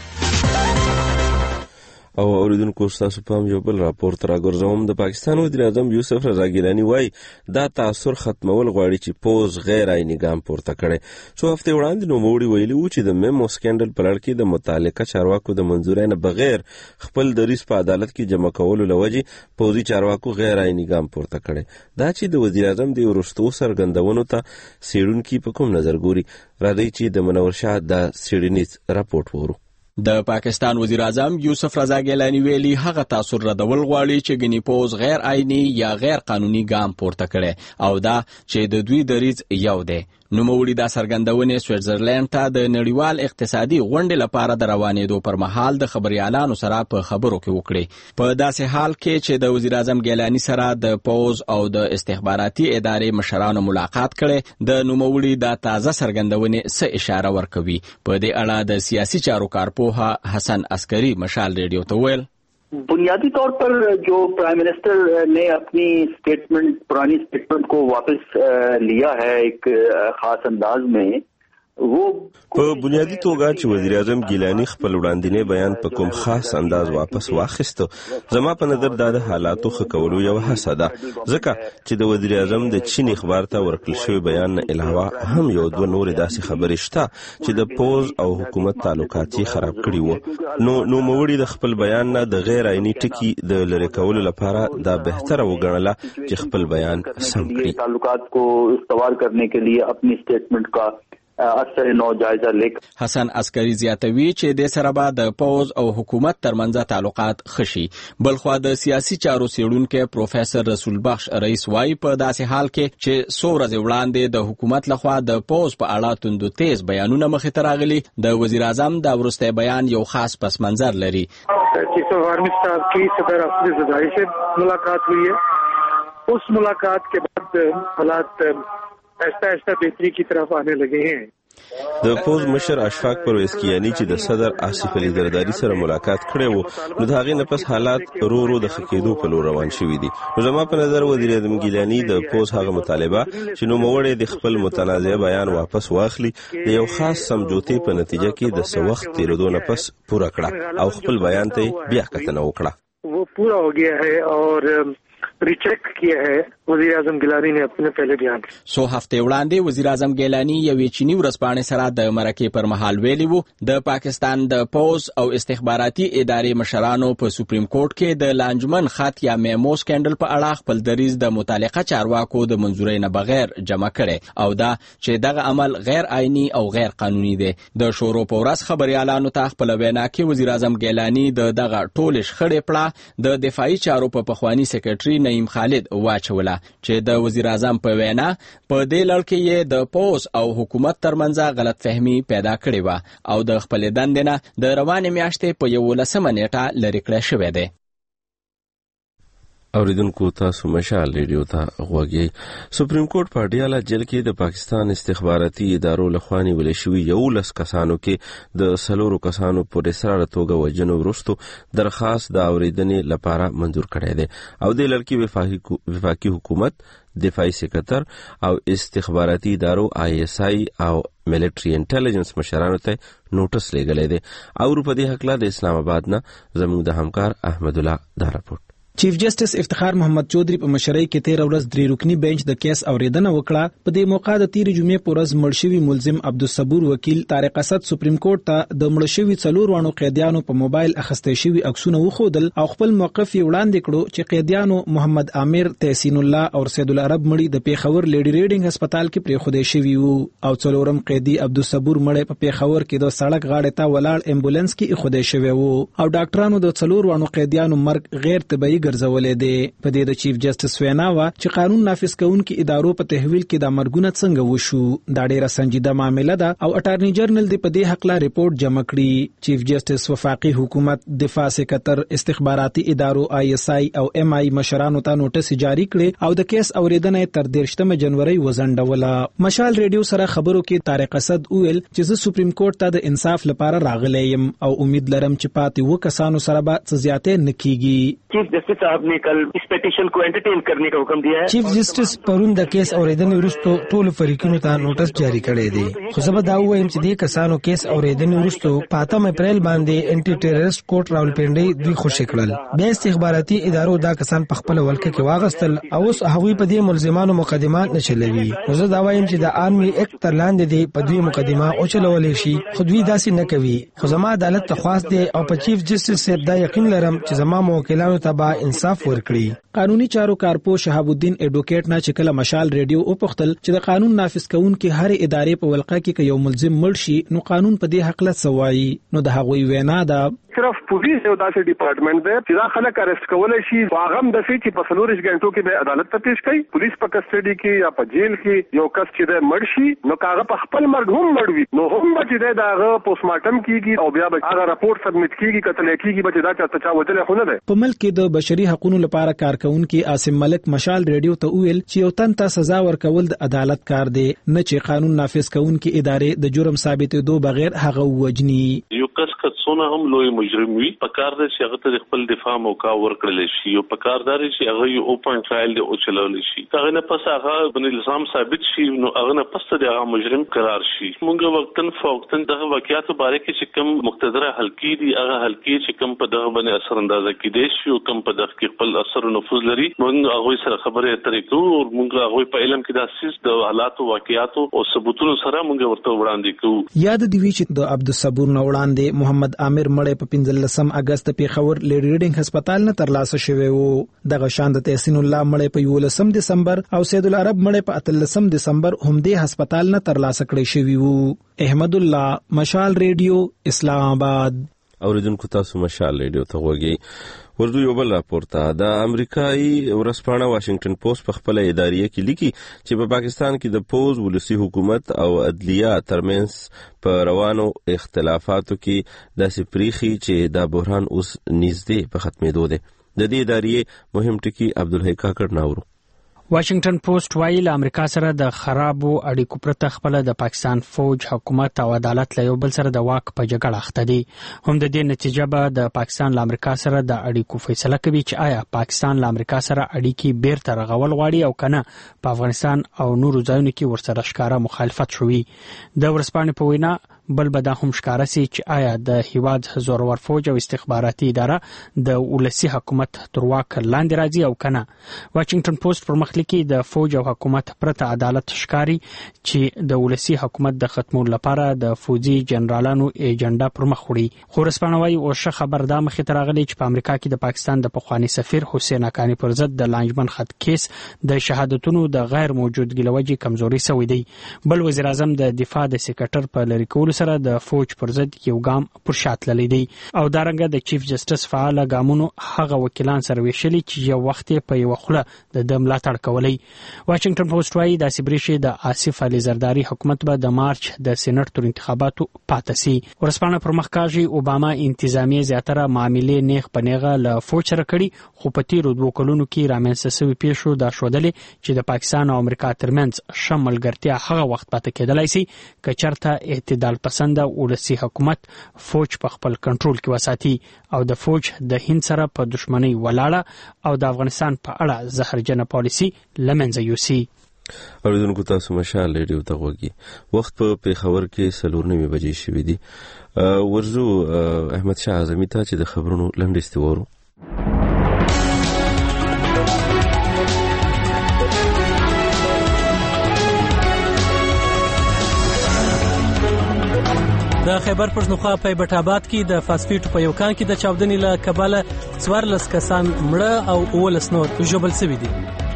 او اوریدونکو ستاسو پام یو بل راپورټ راګرځوم. د پاکستان وزیر اعظم یوسف رضا ګیلاني وایي دا تاثر ختمول غواړي چې پوز غیر عیني ګام پورته کړي. څو هفتې وړاندې نوموړي ویلي وو چې د میمو سکینډل په لړ کې د متعلقه چارواکو د منظورۍ نه بغیر خپل دریځ په عدالت کې جمع کولو له وجې پوځي چارواکو غیر عیني ګام پورته کړي. دا چې د وزیر اعظم د وروستو څرګندونو ته څېړونکي په کوم نظر ګوري، راځئ چې د منور شاه د څېړنیز راپورټ وورو. د پاکستان وزیر اعظم یوسف رضا ګیلاني ویلي هغه تاثر ردول غواړي چې ګنی پوز غیر عیني یا غیر قانوني ګام پورته کړي او دا چې د دوی دریځ یو دی. نوموړي دا څرګندونې سویټزرلینډ ته د نړیوال اقتصادي غونډې لپاره د روانېدو پر مهال د خبريالانو سره په خبرو کې وکړي. په داسې حال کې چې د وزیر اعظم ګیلاني سره د پوز او د استخباراتي ادارې مشرانو ملاقات کړي، د نوموړي دا تازه څرګندونې څه اشاره ورکوي. په دې اړه د سیاسي چارو کارپوه حسن عسکری مشال ریډیو ته ویل बुनियादी तौर पर जो प्राइम मिनिस्टर ने अपनी स्टेटमेंट पुरानी स्टेटमेंट को वापस लिया है एक खास अंदाज में په بنیادی توګه چې وزیر اعظم ګیلاني خپل وړاندینی بیان په کوم خاص انداز واپس واخیسته، زما په نظر دا د حالاتو ښه کولو یو هڅه ده، ځکه چې د وزیر اعظم د چین اخبار ته ورکړل شوی بیان نه علاوه هم یو دوه نورې داسې خبرې شته چې د پوز او حکومت تعلقات یې خراب کړي وو. نو نوموړي د خپل بیان نه د غیر عیني ټکي د لرې کولو لپاره دا بهتره وګڼله چې خپل بیان سم کړي. تعلقات کو استوار کرنے کے لیے اپنی سٹیٹمنٹ کا اثر نو جایزه لیک. حسن عسکری زیاتوي چې د سره به د پوز او حکومت ترمنځ تعلقات خشي. بلخوا د سیاسي چارو څېړونکي پروفیسور رسول بخش رئیس وايي په داسې حال کې چې څو ورځې وړاندې د حکومت لخوا د پوز په اړه توندو تیز بیانونه مخې ته راغلي، د وزیر اعظم د وروستی بیان یو خاص پس منظر لري. چیف آرمی صاحب کی صدر افضل زدائی سے ملاقات ہوئی ہے. اس ملاقات کے بعد حالات ایسا ایسا بہتری کی طرف آنے لگے ہیں. د پوز مشر اشفاق پرویز کیانی چې د صدر آصف علي زرداری سره ملاقات کړی وو، نو د هغې نه پس حالات رو رو د ښه کېدو په لور روان شوي دي. نو زما په نظر وزیر اعظم ګیلاني د پوز هغه مطالبه چې نوموړی د خپل متنازع بیان واپس واخلي د یو خاص سمجوتې په نتیجه کې د څه وخت تېرېدو نه پس پوره کړه او خپل بیان ته بیا کتنه وکړه. وہ پورا ہو گیا ہے اور ریچیک کیا ہے وزیر اعظم ګیلاني نے خپل پهله بیان. سو هفته وړاندې وزیر اعظم ګیلاني یوې چینی ورځپاڼې سره د مرکې پر مهال ویلي وو د پاکستان د پوز او استخباراتي ادارې مشرانو په سپریم کورټ کې د لانجمن خط یا میمو سکینډل په اړه خپل دریځ د متعلقه چارواکو د منظورۍ نه بغیر جمع کړي او دا چې دغه عمل غیر عیني او غیر قانوني دی. د شورو په ورځ خبريالانو ته خپل وینا کې وزیر اعظم ګیلاني د دغه ټولې شخړې پړه د دفاعي چارو په پخوانی سکرټري نعیم خالد واچوله چې د وزیر اعظم په وینا په دې لړ کې یې د پوز او حکومت ترمنځ غلط فهمي پیدا کړې وه او د خپل دندې نه د روانې میاشتې په یولسمه نیټه لرې کړی شوی دی. اوریدونکو تاسو مشال ریډیو ته غوږی. سپریم کورټ په ډیاله جیل کې د پاکستان استخباراتي ادارو لخوا نیول شوي یو لس کسانو کې د سلورو کسانو په اصرار توګه وژنو وروسته درخواست د اوریدنې لپاره منظور کړی دی او د لړکی وفاقي حکومت، دفاعي سکرټر او استخباراتي ادارو آی ایس آی او ملټری انټيليجنس مشرانو ته نوټس لېږلی دی. او په دې حق له اسلام آباد نه زموږ د همکار احمد الله دا راپورټ. چیف جسټس افتخار محمد چودھری په مشرۍ کې تیر ورځ درې رکنی بنچ د کیس اوریدنه وکړه. په دې موقع د تیر جمعې په ورځ مړ شوی ملزم عبدالصبور وکیل طارق اسد سپریم کورټ ته د مړ شوی څلور وانو قیدیانو په موبایل اخیستل شوی عکسونه وښودل او خپل موقف یې وړاندې کړو چې قیدیانو محمد عامر، تحسین الله او سید العرب مړي د پیښور لیډي ریډینګ هسپتال کې پریښودل شوی وو او څلورم قیدی عبدالصبور مړی په پیښور کې د سړک غاړې ته ولاړ امبولانس کې ایښودل شوی وو او ډاکټرانو د څلور وانو قیدیانو مرګ غیر طبيعي ګرځولې دی. په دې د چیف جسټس وینا وا چې قانون نافذ کوونکي ادارو په تحویل کې د مرګونه څنګه وشو دا ډیره سنجیده معامله ده او اټارنی جنرال د په دې حق لا ریپورت جمع کړي. چیف جسټس وفاقي حکومت، دفاع سکرټر، استخباراتي ادارو آی ایس آی او ایم آی مشرانو ته نوټس جاری کړي او د کیس اوریدنه تر دیرشتمه جنوري وزنډوله. مشال ریډیو سره خبرو کې طارق اسد ویل چې زه سپریم کورټ ته د انصاف لپاره راغلی یم او امید لرم چې پاتې و کسانو سره به څه زیاتې نه کیږي. چیف جسټس صاحب نے کل اس پیٹیشن کو انٹرٹین کرنے کا حکم دیا ہے. چیف جسټس پرون د کیس اوریدنې وروسته ټول فریقونو ته نوټس جاری کړی دی خو زه به دا ووایم چې دې کسانو کیس اوریدنې وروسته په اتم اپریل باندې انټي ټیرریسټ کورټ راولپنډي دوی خوشي کړل. بیا استخباراتي ادارو دا کسان په خپل ولکه کې واغستل او اوس هغوی په دې ملزمانو مقدمات نه چلوي. زه دا وایم چې د آرمي اکټ تر لاندې دی په دوی مقدمه او چلولې شي خو دوی داسې نه کوي. خو زما عدالت ته خواست دی او په چیف جسټس صاحب دا یقین لرم چې زما موکلانو ته به انصاف ورکړي. قانوني چارو کارپو شهاب الدین ایډوکیټ نه چې کله مشال ریډیو او پختل چې د قانون نافذ کوونکي هر ادارې په ولقه کې یو ملزم مړ شي نو قانون په دې حق له سوایي نو د هغوی وینا ده صرف پولیس یو داسې ډپارټمنټ دی چې دا خلک اریسټ کولای شي هغه هم د سې چې په څلورش غنټو کې به عدالت ته پیش کړي. پولیس په کسټډي کې یا په جیل کې یو کس چې د مړ شي نو کاغه په خپل مرګ هم مړ وي نو هم به چې دغه پوسټ مارټم کیږي او بیا به هغه راپورټ سبمیټ کیږي کتل کیږي به دا چې چا وتل خو نه ده. په ملک کې د بشري حقوقو لپاره کارکونکي عاصم ملک مشال ریډیو ته ویل چې یو تن ته سزا ورکول د عدالت کار دی نه چې قانون نافذ کوونکي ادارې د جرم ثابتېدو بغیر هغه وجني. یو کس کڅونه هم لوی مجرم وي پکار دی چې هغه ته خپل دفاع موقع ورکړل شي او پکار دی چې هغه یو اوپن ټرایل دی او چلول شي. هغه نه پس هغه بن الزام ثابت شي نو هغه نه پس دی هغه مجرم قرار شي. موږ وختن فوقتن دغه واقعیت باره کې چې کوم مقتدره حلقې دي هغه حلقې چې کوم په دغه باندې اثر اندازه کېدای شي او کوم په دغه کې خپل اثر او نفوذ لري موږ هغه سره خبرې اترې کوو او موږ هغه په علم کې د اساس د حالات او واقعیت او ثبوتونو سره موږ ورته وړاندې کوو. یاد دی چې د عبدالصبور نو وړاندې محمد عامر مړی په پنځلسم اگست پیښور لیډي ریډینګ هسپتال نه ترلاسه شوی وو. دغه شان د تحسین الله مړی په یولسم دسمبر او سید العرب مړی په اتلسم دسمبر هم دې هسپتال نه ترلاسه کړی شوی وو. احمد الله، مشال ریډیو، اسلام آباد. اوریدونکو تاسو مشال ریډیو ته وګورئ. ورته یو بل راپورته د امریکایي ورځپاڼه واشنگټن پوسټ په خپل اداریه کې لیکي چې په پاکستان کې د پوز ولسی حکومت او عدلیه ترمنځ په روانو اختلافاتو کې داسې پریخي چې دا بحران اوس نږدې په ختمېدو دی. د دې اداریه مهم ټکی عبدالحی کاکړ ناورو. واشنگټن پوسټ وایي له امریکا سره د خرابو اړیکو پرته خپل د پاکستان فوج، حکومت او عدالت له یو بل سره د واک په جګړه اخته دي. هم د دې نتیجه به د پاکستان له امریکا سره د اړیکو فیصله کوي چې آیا پاکستان له امریکا سره اړیکې بیرته رغول غواړي او کنه په افغانستان او نورو ځایونو کې ورسره ښکاره مخالفت شوی. د ورځپاڼې په وینا بل به دا هم ښکاره سي چې آیا د هیواد زورور فوج او استخباراتي اداره د ولسی حکومت تر واک لاندې راځي او کنه. واشنگټن پوسټ پر مخ لیکي د فوج او حکومت پرته عدالت ښکاری چې د ولسی حکومت د ختمولو لپاره د فوجي جنرالانو ایجنډا پر مخ وړي. خو رسپانوي او ښه خبر دا مخې ته راغلی چې په امریکا کې د پاکستان د پخوانی سفیر حسین حقانی پر ضد د لانجمن خط کیس د شهادتونو د غیر موجودګۍ لوجې کمزوري شوی دی. بل وزیر اعظم د دفاع د سکرټر په لری کولو سره د فوج پر ضد یو ګام پر شا تللی دی او دارنګه د چیف جسټس فعال ګامونو هغه وکیلان سره ویشلي چې یو وخت په یو خوله د د ملاتړ کولی. واشنگټن پوسټ وايي د سیبریشي د آصف علي زرداری حکومت به د مارچ د سېنات تر انتخاباتو پاتې سي. ورسپانه پر مخکاږي اوباما انتظامی زیاتره معاملې نیغ پنیغه له فوج سره کړي، خو په تیرو دوه کلونو کې رامنځته شوی پیښو دا ښودلې چې د پاکستان او امریکا ترمنځ شملګرتیا هغه وخت پاتې کېدلای شي که چېرته اعتدال پسند ولسي حکومت فوج په خپل کنټرول کې وساتي او د فوج د هند سره په دښمنۍ ولاړه او د افغانستان په اړه زهرجنه پالیسي لمنځه یوسي. اوریدونکو تاسو مشال ریډیو ته وګورئ. وخت په پیښور کې څلور نیمې بجې شوې دي. ورزو احمد شاه اعظمي ته چې د خبرونو لنډیستې وورو. د خیبر پښتونخوا په بټ آباد کې د فاسفیټو په یو کان کې د چاودنې له کبله څوارلس کسان مړه او اوولس نور ژوبل شوي دي.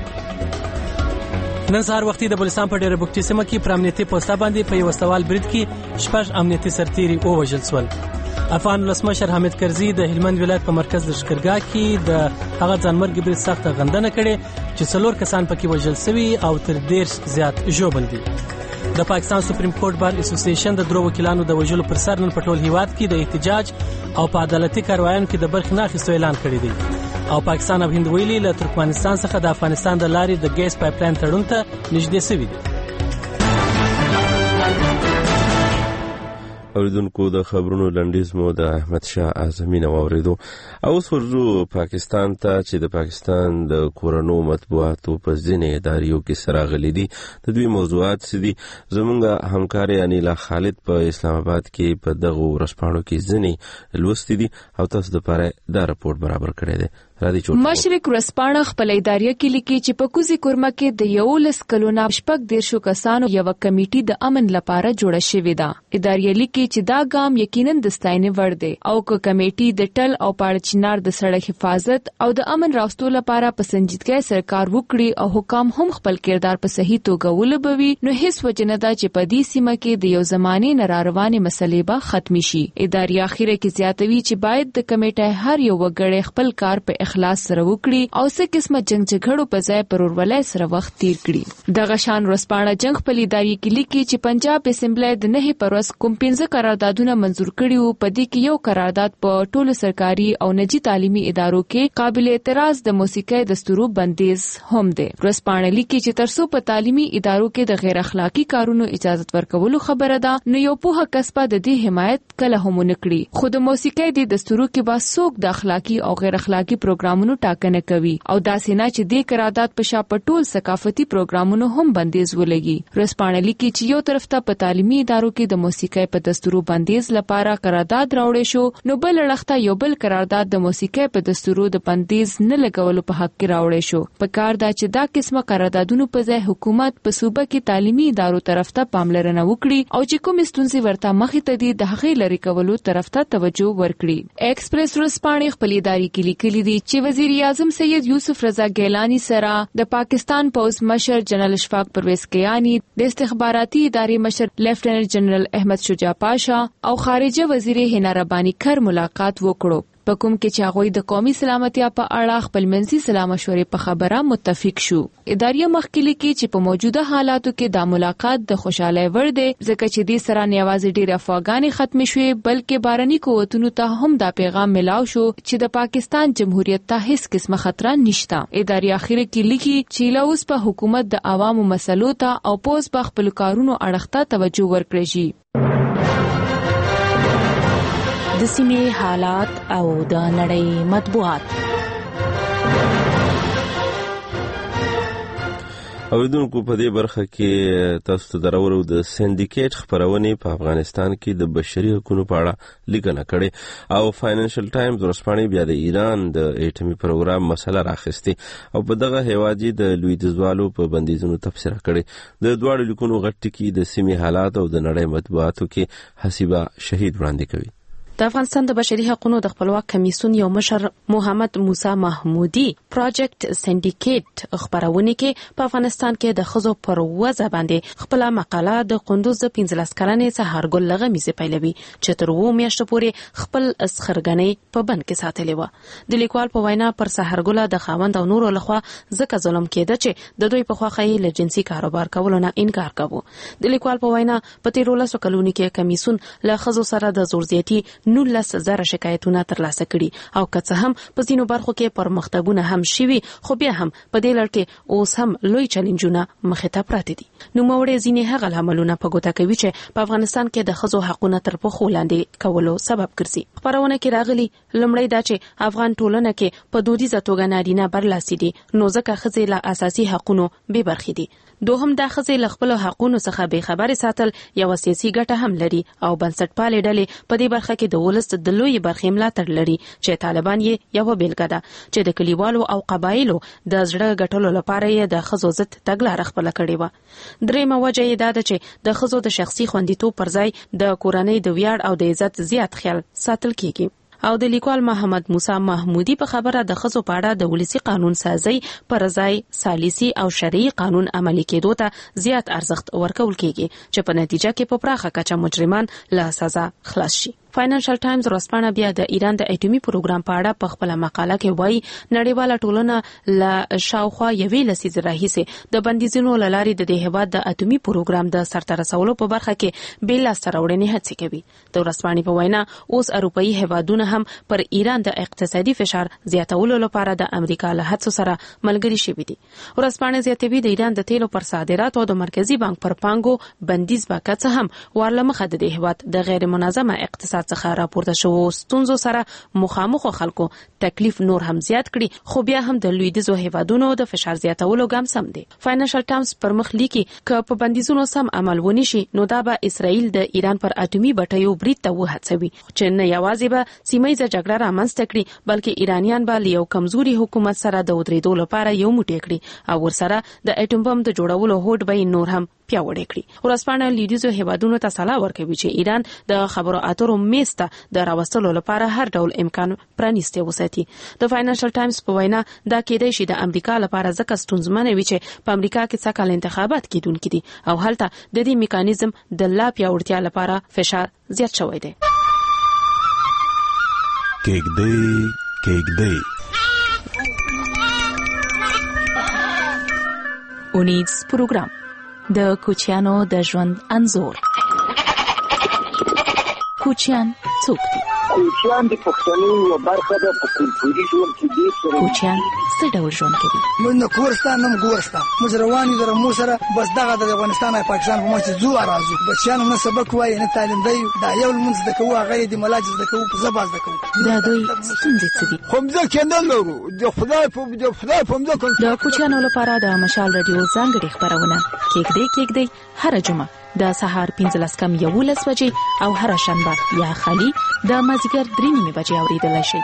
نن سهار وختي د بلوچستان په ډېره بوکټي سیمه کې پر امنیتي پوسټه باندې په یو وسوال برید کې شپږ امنیتي سرتیري ووژل شول. افغان ولسمشر حامد کرزي د هلمند ولایت په مرکز لښکرګاه کې د هغه ځانمرګي برید سخته غندنه کړې چې څلور کسان پکې وژل شوي او تر دېرش زیات ژوبل دي. د پاکستان سپریم کورټ بار اسوسییشن د درو وکیلانو د وژلو پر سر نن په ټول هیواد کې د احتجاج او په عدالتي کاروایانو کې د برخې نه اخیستو اعلان کړی دی او پاکستان او هند ویلي له ترکمنستان څخه د افغانستان د لارې د ګیس پایپ لاین تړون ته نږدې شوي دي. اوریدونکو د خبرونو لنډیز مو د احمد شاه اعظمي نه واورېدو. اوس ورځو پاکستان ته چې د پاکستان د کورنو مطبوعاتو په ځینې اداریو کې سره غلي دي. د دوی موضوعات څه دي؟ زموږ همکار انیلا خالد په اسلام آباد کې په دغه ورځپاڼو کې ځینې لوستي دي او تاسو لپاره دا راپورټ برابر کړی دی. مشرق ورځپاڼه خپل اداریه کې لیکي چې په کوزي کورمه کې د یولس کلونه شپږ دیرشو کسانو یو کمیټي د امن لپاره جوړه شوې ده. اداریه لیکي چې دا ګام یقینا د ستاینې وړ دی او که کمیټي د ټل او پاړه چنار د سړک حفاظت او د امن راوستو لپاره په سنجیدګۍ سره کار وکړي او حکام هم خپل کردار په صحیح توګه ولوبوي نو هیڅ وجه نه ده چې په دې سیمه کې د یو زماني نه راروانې مسلې به ختمي شي. اداریه اخیره کې زیاتوي چې باید د کمیټې هر یو وګړی خپل کار په اخلاص سره وکړي او څه قسمه جنگ جګړو په ځای پر ورولای سره وخت تیر کړي. دغه شان ورځپاڼه جنگ په لیداري کې لیکي چې پنجاب اسمبلی د نه پروس کوم پنځه قراردادونه منزور کړي او په دې کې یو قرارداد په ټولو سرکاري او نجی تعلیمي ادارو کې قابل اعتراض د موسیقي دستورو بندیز هم دی. ورځپاڼه لیکي چې ترڅو په تعلیمي ادارو کې د غیر اخلاقی کارونو اجازه ورکولو خبره ده نو یو په کسبه د دې حمایت کله هم نه کړي. خو د موسیقي د دستورو کې با څوک د اخلاقی او غیر اخلاقی پروګرامونو ټاکنه کوي او داسې نه چې د قرارداد په شا په ټول ثقافتي پروګرامونو هم بندیز ولګي. ورځپاڼه لیکي چې یو طرف ته په تعلیمي ادارو کې د موسیقي په دستورو بندیز لپاره قرارداد راوړی شو نو بل اړخته یو بل قرارداد د موسیقي په دستورو د بندیز نه لګولو په حق کې راوړی شو. په کار دا چې دا قسمه قراردادونو په ځای حکومت په صوبه کې تعلیمي ادارو طرف ته پاملرنه وکړي او چې کوم ستونزې ورته مخې ته دي د هغې لرې کولو طرف ته توجه ورکړي. ایکسپریس ورځپاڼه خپل اداري کې لیکلي دي چې وزیر اعظم سید یوسف رضا گیلانی سره د پاکستان پوز مشر جنرال اشفاق پرویز کیانی د استخباراتي ادارې مشر لیفټیننټ جنرال احمد شجاع پاشا او خارجه وزیر هنا ربانی کر ملاقات وکړو په کوم کې چې هغه د قومي سلامتیا په اړه خپل منځي سلا مشورې په خبره متفق شو. اداري مخکلي کې چې په موجوده حالاتو کې دا ملاقات د خوشاله ور دی ځکه چې د سره نیاز ډیر افغاني ختم شوي بلکې بارني قوتونو ته هم دا پیغام ملاو شو چې د پاکستان جمهوریت ته هیڅ قسمه خطر نشته. اداري اخر کې لیکي چې لاوس په حکومت د عوامو مسلو ته او پوز په خپل کارونو اړخته توجه ورکړي شي. د سیمې حالات او د نړۍ مطبوعات. اوریدونکو په دې برخه کې تاسو ته درورو د سندیکیټ خبرونه په افغانستان کې د بشري حقوقو په اړه لیکنه کړې او فاینانشل ټایمز ورسپانې بیا د ایران د اټومي پروګرام مسله راخسته او په دغه هیوادي د لویدزوالو په بندیزونو تفسیر کړي. د دواړو لیکونو غټ کې د سیمې حالات او د نړۍ مطبوعاتو کې حسیبه شهید وړاندې کوي. د افغانستان د بشري حقوقو د خپلواک کمیسیون یو مشر محمد موسی محمودي پروجیکټ سندیکیټ خبرونه کې په افغانستان کې د خزو پر وضع باندې خپل مقاله د قندوز پنځلس کلنې سهارګل لغمیزه پیلوي چې تر و میاشتو پورې خپل اسخرګنۍ په بند کې ساتلې و. د لیکوال په وینا پر سهارګل د خاوند او نورو لخوا ځکه ظلم کېده چې د دوی په خواخه له جنسي کاروبار کولو نه انکار کاوه. د لیکوال په وینا په تیرو لسو کلونو کې کمیسیون له خزو سره د زورزیاتي نولس زره شکایتونه ترلاسه کړي او که څه هم په ځینو برخو کې پرمختګونه هم شوي خو بیا هم په دې لړ کې اوس هم لوی چیلنجونه مخې ته پراته دي. نو موړې ځینې هغه عملونه په ګوته کوي چې په افغانستان کې د خزو حقوقو تر پخو لاندې کولو سبب ګرځي. خبرونه کې راغلي لمړی دا چې افغان ټولنه کې په دودیزه توګه نارینه برلاسي دي نو ځکه خزې له اساسي حقوقو بې برخې دي. دوهم دا خزې له خپل حقوقو څخه بې خبري ساتل یو سیاسي ګټه هم لري او بنسټپالې ډلې په دې برخه کې د ولس د لوی برخې ملاتړ لري چې طالبان یې یو بیلګه ده چې د کلیوالو او قبایلو د زړه ګټلو لپاره یې د خزو ضد تګلاره خپل کړې و. درېمه وجه یې دا ده چې د خزو د شخصي خوندیتوب پر ځای د کورنۍ د ویاړ او د عزت زیات خیال ساتل کیږي. او د لیکوال محمد موسی محمودي په خبره د خزو پاړه د ولسی قانون سازي پر ځای سالیسي او شرعي قانون عملي کېدو ته زیات ارزښت ورکول کیږي چې په نتیجه کې په پراخه کچه مجرمان له سزا خلاص شي. فاینانشل ټایمز ورځپاڼه بیا د ایران د اټومي پروګرام په اړه په خپل مقاله کې وایي نړیواله ټولنه له شاوخوا یوې لسیزې راهیسې د بندیزونو له لارې د دې هېواد د اټومي پروګرام د سرته رسولو په برخه کې بې لاسته راوړنې هڅې کوي. د ورځپاڼې په وینا اوس اروپایي هېوادونه هم پر ایران د اقتصادي فشار زیاتولو لپاره د امریکا له هڅو سره ملګري شوي دي. ورځپاڼه زیاتوي د ایران د تیلو پر صادراتو او د مرکزی بانک پر پانګو بندیز به که څه هم ورلمخه د دې هېواد د غیر منظمه اقتصاد څخه راپورته شوو ستونزو سره مخامخ خلکو تکلیف نور هم زیات کړي خو بیا هم د لویدیځو هیوادونو د فشار زیاتولو ګام سم دی. فاینانشل ټایمز پر مخ لیکي ک په بندیزونو سم عمل ونی شي نو دا به اسرائیل د ایران پر اټومي بټیو برید ته وهڅوي چې نه یوازې به سیمایي جګړه رامنځته کړي بلکې ایرانیان به له یو کمزوري حکومت سره د ودرېدو لپاره یو موټی کړي او ورسره د اټوم بم د جوړولو هوډ به نور هم پیاوړی کړي. ورځپاڼه لیدیزو هیوادونو ته سلا ورکوي چې ایران د خبرو اترو میسته د راوستلو لپاره هر ډول امکان پرانیسته وساتي. د فاینانشل ټایمز په وینا دا کېدای شي د امریکا لپاره ځکه ستونزمنه وي چې په امریکا کې څه کال انتخابات کېدونکي دي او هلته د دې میکانیزم د لا پیاوړتیا لپاره فشار زیات شوی دی. کېږدی کېږدی اونیز پروګرام د کوچیانو د ژوند انځور. کوچیان څوک دي؟ کوچیان د پښتنو یو برخه ده په کلتوري ژوند کې دي. کوچیان څه ډول ژوند کوي؟ موږ نه کورستا نه ګورستا موږ رواني در مو سره بس دغه د افغانستان او پاکستان په ماته زو راځو بچیانو نه سبق وایي نه تعلیم دی دا یو منځ د کوه غیر د ملاجز د کوه په زباز د کوه دا دوی څنګه څه دي؟ خو موږ کې نه لرو د خدای په د خدای په موږ د کوچیانو لپاره د مشال رادیو ځانګړي خبرونه کېږدي کېږدي هر جمعه د سهار پنځلس کم یولس بجې او هر شنبه یا خالي د مازیګر درې نیمې بجې اورېدلای شئ.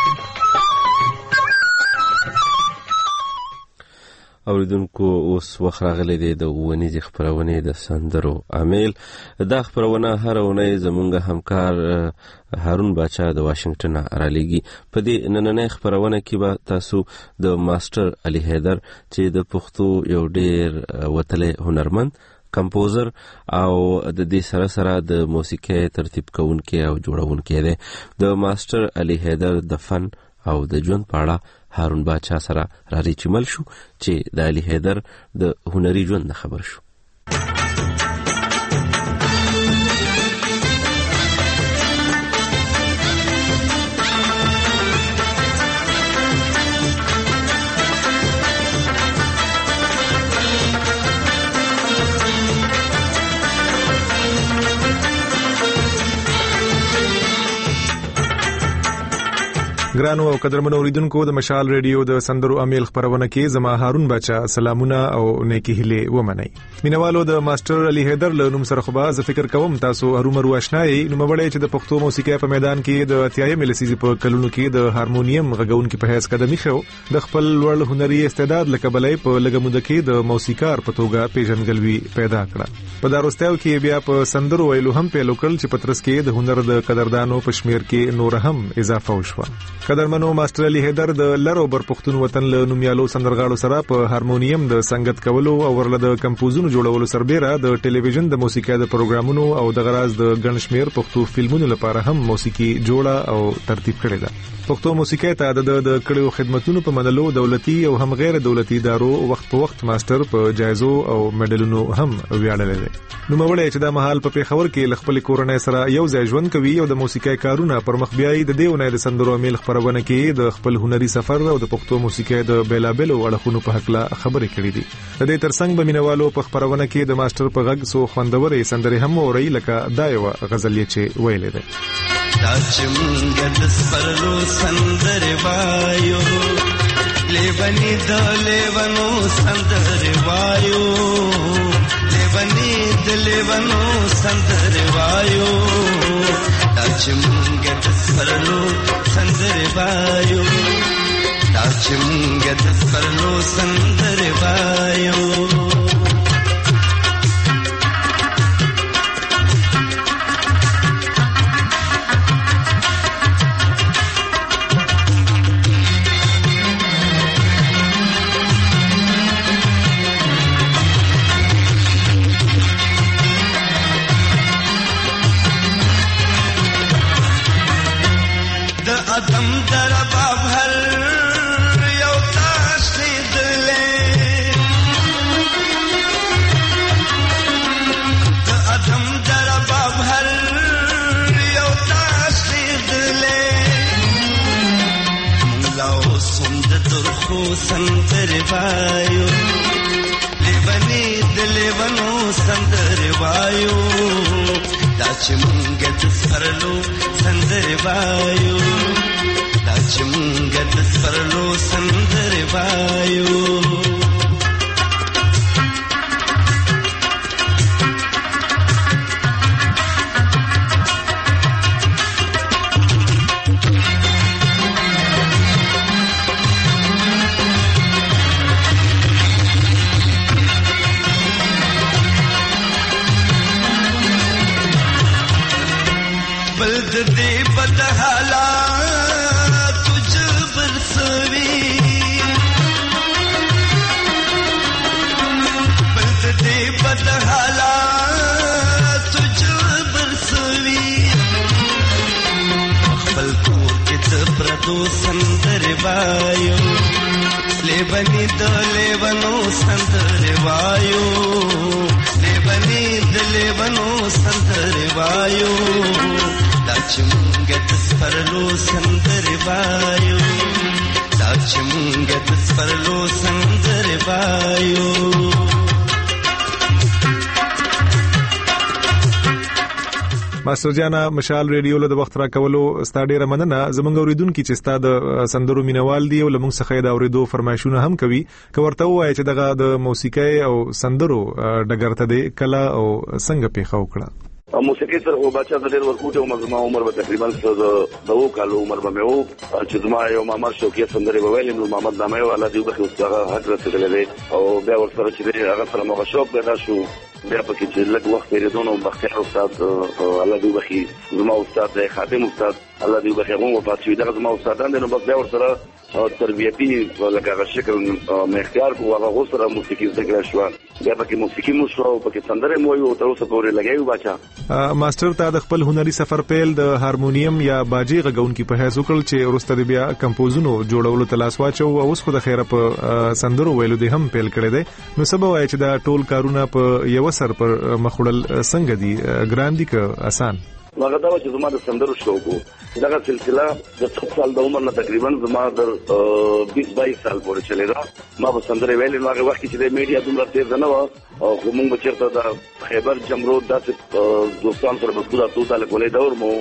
اوریدونکو اوس وخت راغلی دی د ونیزې خپرونې د سندرو عامل. دا خپرونه هر اونۍ زمونږ همکار هارون باچا د واشنگټن را لیږي. په دې نننۍ خپرونه کې به تاسو د ماستر علي حیدر چې د پښتو یو ډېر وتلی هنرمند کمپوزر او د دې سره سره د موسیقي ترتیب کوونکی او جوړونکی دی د ماستر علي حیدر د فن او د ژوند په اړه هارون باچا سره را ریچمل شو چې د علي حیدر د هنري ژوند خبر شو. ګرانو او قدرمنو اوریدونکو د مشال ریډیو د سندرو امیل خبرونه کې زما هارون بچا سلامونه او نیکی هیله ومنئ. مینوالو د ماستر علي حیدر له نوم سره خو به فکر کوم تاسو هرومرو آشنای نو مبړې چې د پښتو موسیقي په میدان کې د اتیایم لسیزې په کلونو کې د هارمونیم غږونکو په حیث قدمي خو د خپل لوړ هنري استعداد لکبلې په لګموده کې د موسیقار په توګه پیژنګلوي پیدا کړه. په داروستیو کې بیا په سندرو ویلو هم په لوکل چې پترس کې د هنر د قدردانو په شمیر کې نور هم اضافه وشوه. قدرمنو ماستر علي حیدر د لرو بر پښتون وطن له نومیالو سندرغاړو سره په هارمونیم د سنگت کولو او ورله د کمپوزونو جوړولو سربېره د ټلویزیون د موسیقي د پروګرامونو او د غراز د ګڼشمیر پښتو فلمونو لپاره هم موسیقي جوړه او ترتیب کړې ده. پښتو موسیقي ته د د کړيو خدماتونو په منلو دولتي او هم غیر دولتي ادارو وخت په وخت ماستر په جایزو او میډلونو هم ویاړلې ده. نو مولې چې د محل په پیښور کې خپل کورنۍ سره یو ځای ژوند کوي او د موسیقي کارونه پر مخ بیاي د دیونه د سندرو میل خبرونه کې د خپل هنري سفر او د پښتو موسیقي د بیلابلو اړخونو په حق لا خبرې کړې دي. د دې ترڅنګ به مینوالو په خبرونه کې د ماستر په غږ سو خوندورې سندرې هم اوري لکه دایو غزلیه چې ویلې ده. دا چمګ د سپرلو سندره وایو لیونی د لیونو سندره وایو لیونی د لیونو سندره وایو دا چمګ د سپرلو سندره وایو دا چمګ د سپرلو سندره وایو. ادم در باب هر یو تشید لے ادم در باب هر یو تشید لے مولا سند درخو سندر وایو لیونی دلیونو سندر وایو دا چې مونږ د سپرلو سندر وایو دا چې مونږ د سپرلو سندر وایو. بلد دی بد حالات تجبر سوی بلد دی بد حالات تجبر سوی خپل کور کې ته پردو سندر وایو لیونی د لیونو سندر وایو لیونی د لیونو سندر وایو دا چې مونږ د سپرلو سندر وایو دا چې مونږ د سپرلو سندر وایو. ماستر جانا مشال ریډیو له وخت را کولو ستا ډیره مننه. زمونږ اوریدونکو چې ستا د سندرو مینوال دی او لمونږ څخه د اوریدو فرمایشونه هم کوي که ورته وایي چې دغه د موسیقي او سندرو ډګر ته دی کله او څنګه پیښه وکړه. موسیقي سره او بچا د ډېر ورکوټه عمر زما عمر به تقریبا د وو کالو عمر به مې وو چې زما یو مامر شوکي سندري به ویل نو محمد نامه والا دی به هغه حق رسېدلې او بیا ورسره چې هغه سره مو شوق پیدا شو بیا پکې چې لږ وخت یې دونو بختیار استاد الله دی بخي زما استاد خادم استاد الله دی بخي هغه په تاسو دغه زما استادان دي نو بس بیا ورسره تربیتی لکه شکل مې اختیار کو هغه سره موسیقي زده شو بیا پکې موسیقي مو شو پکې سندره مو یو تر اوسه پورې لګایو بچا. ماستر ته د خپل هنري سفر پیل د هارمونیم یا باجی غږونکو په حیث وکړ چې ورسته بیا کمپوزونو جوړولو تلاش واچو او اوس خو د خیره په سندرو ویلو دی هم پیل کړی دی نو سبا وایي چې دا ټول کارونه په یو سر پر مخړل څنګه دي ګران دي که آسان. هغه دا چې زما د سندرو شوق دغه سلسله د څو سال د عمر نه تقریبا زما د بیس بایس سال پورې چلی دا ما په سندرې ویلې نو هغه وخت چې د میډیا دومره تیز نه و او موږ چیرته د خیبر جمرود داسې دوستان سره په پوره توګه له کولې دور مو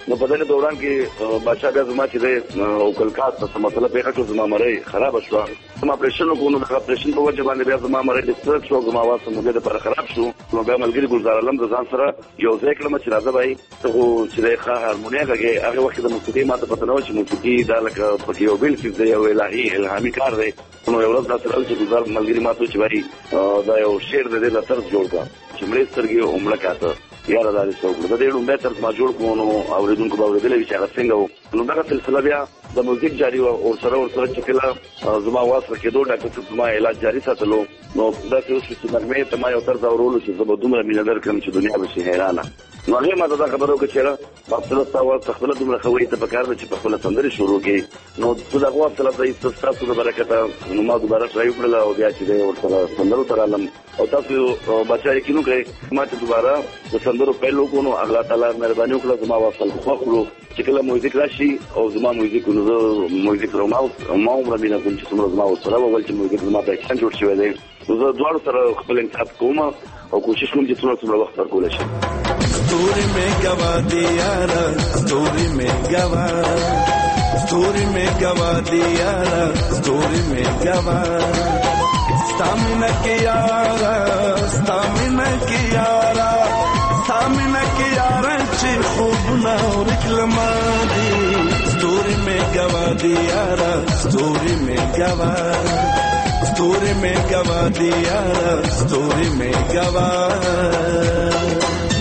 نو په دې دوران کې بادشاہ بیا زما چې د او کلکات څه مسله پیښه شو زما مړی خراب شو زما اپریشن کو نو د اپریشن په وجه باندې بیا زما مړی د سترک شو زما واسه موږ د پر خراب شو نو بیا ملګری ګلزار علم د ځان سره یو ځای کړم چې راځه بھائی ته چې د ښه هارمونیا کې هغه وخت د موسیقي ماته پته نه و چې موسیقي دا لکه په یو بل کې دی یو الهي الهامي کار دی نو یو ورځ دا سره چې ګلزار ملګری ماته چې بھائی دا یو شعر د دې لتر جوړ کا چې مړی سترګې عمره کاته یار دا څه وکړه د دې نوم به تر ما جوړ کوو نو اوریدونکو به اورېدلې چې هغه څنګه و نو دا سلسله بیا د موزیک جاری و او سره ور سره چې کله زما واسطه کېدو ډاکټر زما علاج جاری ساتلو نو دا څه چې نغمه ته ما یو تر دا ورولو چې زما دومره مینه درکم چې دنیا به شي حیرانه نو هغه ما دا خبرو کې چې په خپل تاسو خپل دومره خوي ته پکار چې په خپل سندري شروع کړي نو څه دا غواړم چې تاسو د برکت نو ما دوباره ټرای وکړل او بیا چې ور سره سندرو تر علم او تاسو بچای کینو کې ما ته دوباره د سندرو پهلو کو نو الله تعالی مهرباني وکړه زما واصل خو خو چې کله موزیک راشي او زما موزیک نو موزیک روماو ما عمر بینه کوم چې زما زما سره ول چې موزیک زما په اکشن جوړ شوی دی نو زه دوړ سره خپل انتخاب کوم او کوشش کوم چې څومره څومره وخت ورکول شي ستوري مې گوا دی یارا ستوري مې گوا ستوري مې گوا دی یارا ستوري مې گوا ستامنا کې یارا ستامنا کې یارا ستامنا کې یارا چې خوب نه ورکلم دی ستوري مې گوا دی یارا ستوري مې گوا ستوري مې گوا دی یارا ستوري مې گوا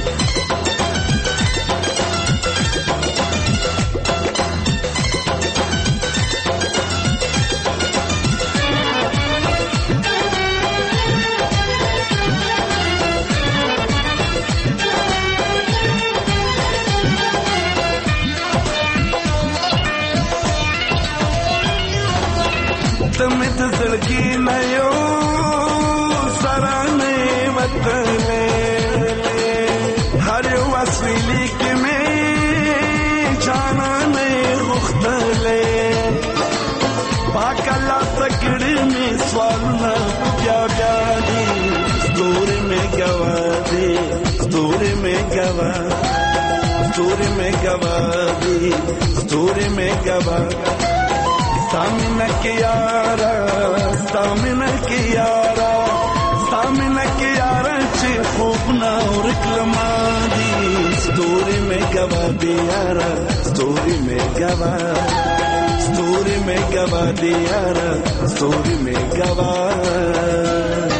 تمت زړګي نه یو سره نه وتلې هر یو وسیلې کې مې جانا نه غوښتلې پاک الله تکړه مې سوالونه بیا بیا دي ستوري مې گوا دي ستوري مې گوا ستوري مې گوا دي ستوري مې گوا ستامنا کې یارا ستامنا کې یارا ستامنا کې یارا چې خوب نه ورکلم دي ستوري مې گوا دی یارا ستوري مې گوا ستوري مې گوا دی یارا ستوري مې گوا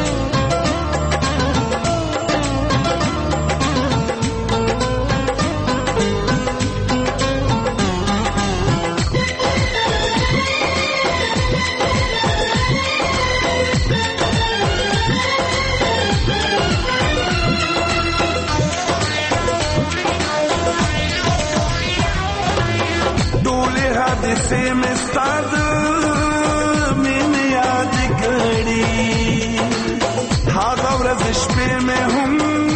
से में साद मैंने याद करी हादा व्रजिश पे में हम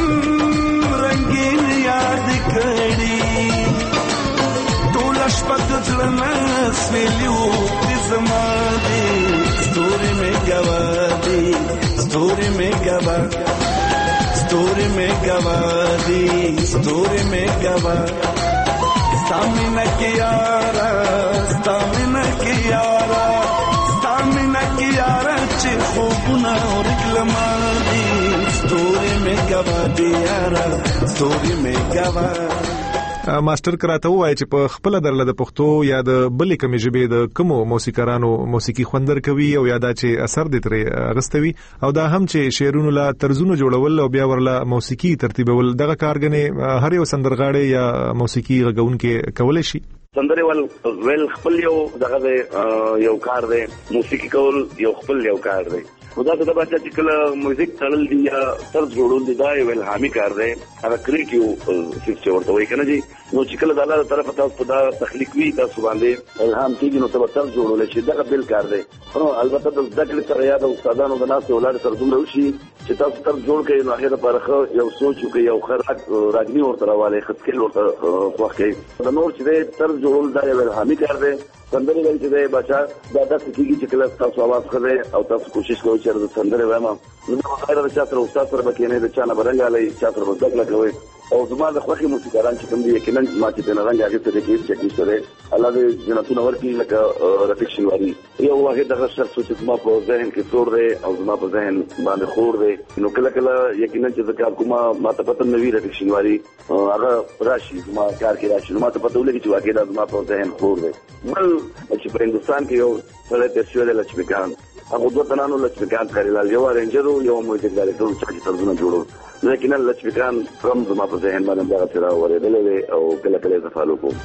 रंगीन याद करी तो लशपत जलना स्वेलियो तिजमादी स्टोरी में गवा दी स्टोरी में गवा स्टोरी में गवा दी स्टोरी में गवा स्टामिना के यारा स्टामिना के यारा स्टामिना के यारा चे خوبنا ورکلم دي ستوري مې گوا دی یارا ستوري مې گوا ماستر کراته وای چې په خپل درله د پښتو یا د بلې کمی ژبې د کومو موسیقارانو موسیقي خوندر کوي او یا دا چې اثر دې ترې اغستوي او دا هم چې شعرونو لا طرزونو جوړول او بیا ورله موسیقي ترتیبول دغه کارګنې هر یو سندرغاړي یا موسیقي غږونکي کولای شي سندره ول ول خپل یو دغه یو کار دی موسیقي کول یو خپل یو کار دی خدا ته د بچا چې کله موزیک تړل دی یا طرز جوړول دی دا یو الهامي کار دی هغه کریټیو څه ورته وایي کنه جی نو چې کله د الله طرفه تاسو په دا تخلیق وی تاسو باندې الهام کیږي نو تاسو طرز جوړول شي دا بل کار دی نو البته د ذکر سره یا د استادانو د ناس اولاد سره دومره وشي چې تاسو طرز جوړ کړئ نو هغه لپاره یو سوچ وکړئ یو خرات راګنی ورته راواله خپل ورته خوښ کړئ د نور چې طرز جوړول دا یو الهامي کار دی سندره وایي چې بچا دا د سکیږي چې کله تاسو आवाज کړئ او تاسو کوشش کوئ چې د سندره وایم نو دا خیره د چا سره استاد سره بکینه د چا نه برنګالي چا سره بدل کوي او زما د خوښي موسیقاران چې کوم دي یقینا ما چې د رنګ هغه څه کې چې کیسه ده الله دې جنتونه ورکړي لکه رفیق شینواری یو واحد دغه شخص چې زما په ذهن کې څور دی او زما په ذهن باندې خور دی نو کله کله یقینا چې ذکر کومه ما ته پته نوی رفیق شینواری هغه راشي زما کار کې راشي نو ما ته پته ولګي چې واقعا زما په ذهن خور دی بل چې په هندستان کې یو سره تشویل لچبکان هغه دوه تنانو لچبکان کړل یو رنجرو یو موزیک ډایرکټر چې ترجمه جوړو لیکن لچبکان فرم زما په ذهن باندې دا سره ورېدلې او کله کله زه فالو کوم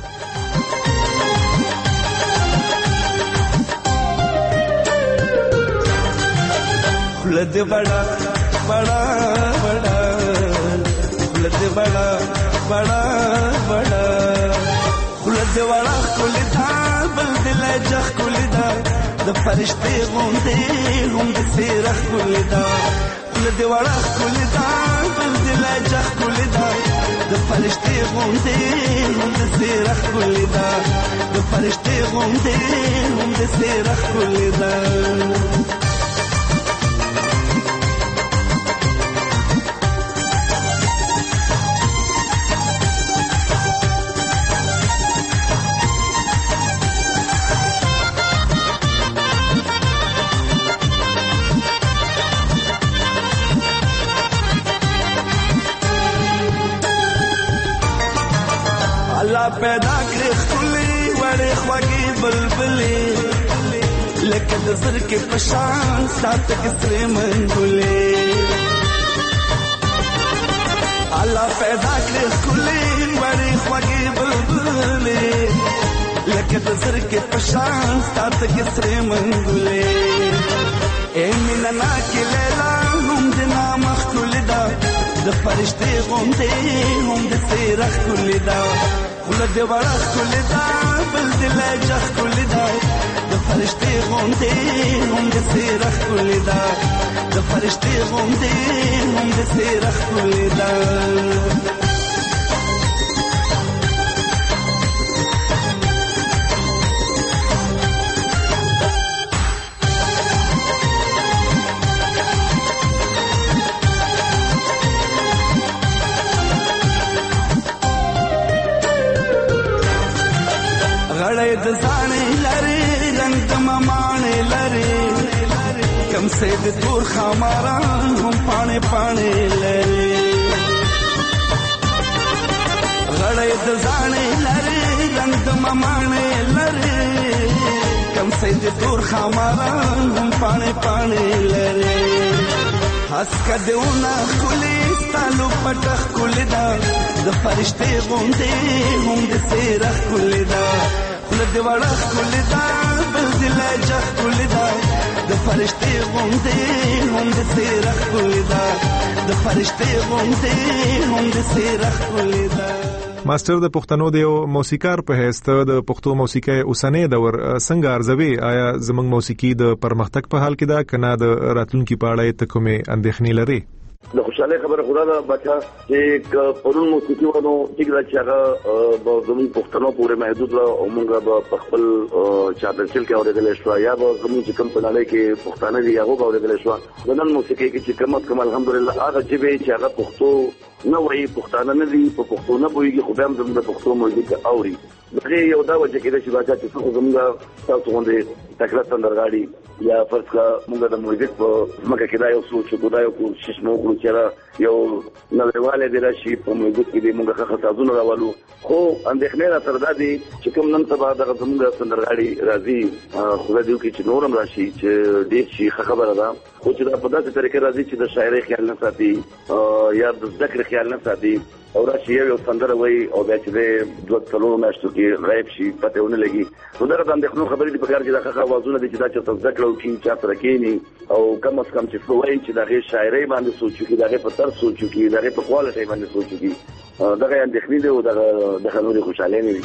خلد بڑا بڑا بڑا خلد بڑا بڑا بڑا خلد بڑا خلدا بل دل جخ خلدا د فرشتي غوندې هم د سیرخ خلدا خلد بڑا خلدا بل دل جخ خلدا د فرشتي غوندې هم د سیرخ خلدا د فرشتي غوندې هم د سیرخ خلدا پیدا کړې خولي وړې خوږې بلبلې لکه د زر کې پشان سات کې سره منګولې الله پیدا کړې خولي وړې خوږې بلبلې لکه د زر کې پشان سات کې سره منګولې اے مینا نا کې لیلا هم د نام خولدا د فرشتي غوندې هم د سیرخ خولدا خلد بڑا خلدا بل دل جخ خلدا د فرشتي غوندې هم د سیرخ خلدا د فرشتي غوندې هم د سیرخ خلدا غړې د ځانې لري رنگ د ممانې لري کم سه د تور خماران هم پانې پانې لري غړې د ځانې لري رنگ د ممانې لري کم سه د تور خماران هم پانې پانې لري حس کدهونه خولي ستالو پټخ کولدا د فرشتي غوندې هم د سیرخ کولدا خلد وړه کولدا بل دل جخ کولدا د فرشتي غوندې هم د سیرخ کولدا د فرشتي غوندې هم د سیرخ کولدا ماستر د پښتنو د یو موسیقار په حیث ته د پښتو موسیقي اوسنۍ دور څنګه ارزوي آیا زمنګ موسیقي د پرمختګ په حال کې ده کنه د راتلونکو په اړه ته کومه اندېښنې لري د خوشاله خبره خدا دا بچا چې پرون موسیقي ونو چې دا چې هغه د زموږ پښتنو پورې محدود لا او موږ په خپل چاپلچل کې اورېدل شو یا به زموږ چې کوم په نړۍ کې پښتانه دي هغه اورېدل شو د نن موسیقي کې چې کوم کوم الحمدلله هغه چې به چې هغه پښتو نو وایي پښتانه نه دي په پښتو نه پوهیږي خو هم زموږ پښتو موسیقي اوري دغه یو دا وجه کې چې بچا چې زموږ تاسو باندې تکړه سندرغاړي یا فرض کا موږ د موزیک په مکه کې دا یو سوچ کو دا یو کوشش مو وکړو چې یو نړیواله د راشي په موزیک کې موږ ښه خاصونه راوالو خو اندېښنه را تر دادي چې کوم نن سبا د زموږ سندرغاړي راځي خو دې کې چې نورم راشي چې دې شي خبره ده خو چې په داسې طریقې راځي چې د شاعرۍ خیال نه ساتي یا د ذکر خیال نه ساتي او راشي یو سندره وای او بیا چې د دوه څلورو میاشتو کې غیب شي پته ونه لګي نو دا د اندېښنو خبرې دي په کار چې دا ښه اوازونه دي چې دا چې ذکر او کې چا سره کېني او کم از کم چې فلوای چې دا غي شاعرۍ باندې سوچو کې دا غي په تر سوچو کې دا غي په کوالټي باندې سوچو کې دا غي اندېښنې دي او دا د خلکو خوشاله نه وي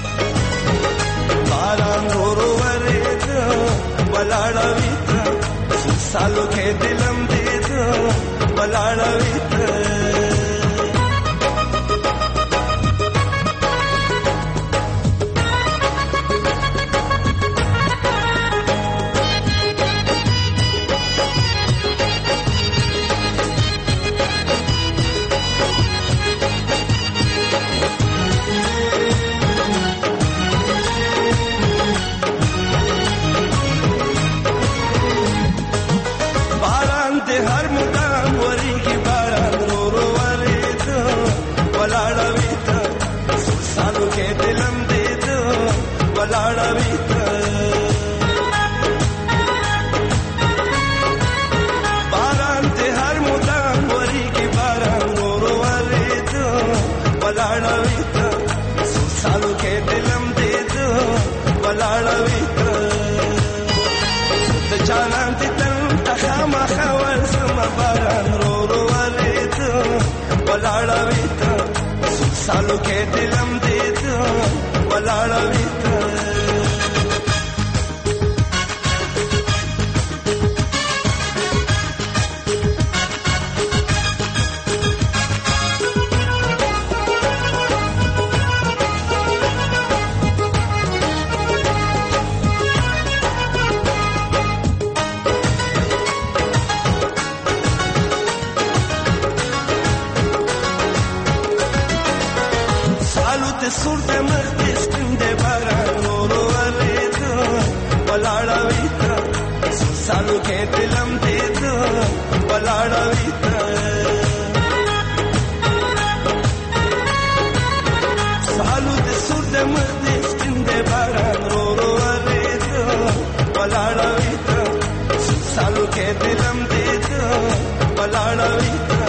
باران ورو ورېد ولاړوي سالو کې دلم دې ولاړوي ولاړوي ته څو سالو کې دلم دې ته ولاړوي ته ته جانان دې تل تخما خول سم باران رو رو ولې ته ولاړوي ته څو سالو کې دلم دې ته ولاړوي ته سورته مخدس کنده باران نورو ولیدو ولاړوي ته څو سالو کې دلم دیدو ولاړوي ته سالو د سورته مخدس کنده باران نورو ولیدو ولاړوي ته څو سالو کې دلم دیدو ولاړوي ته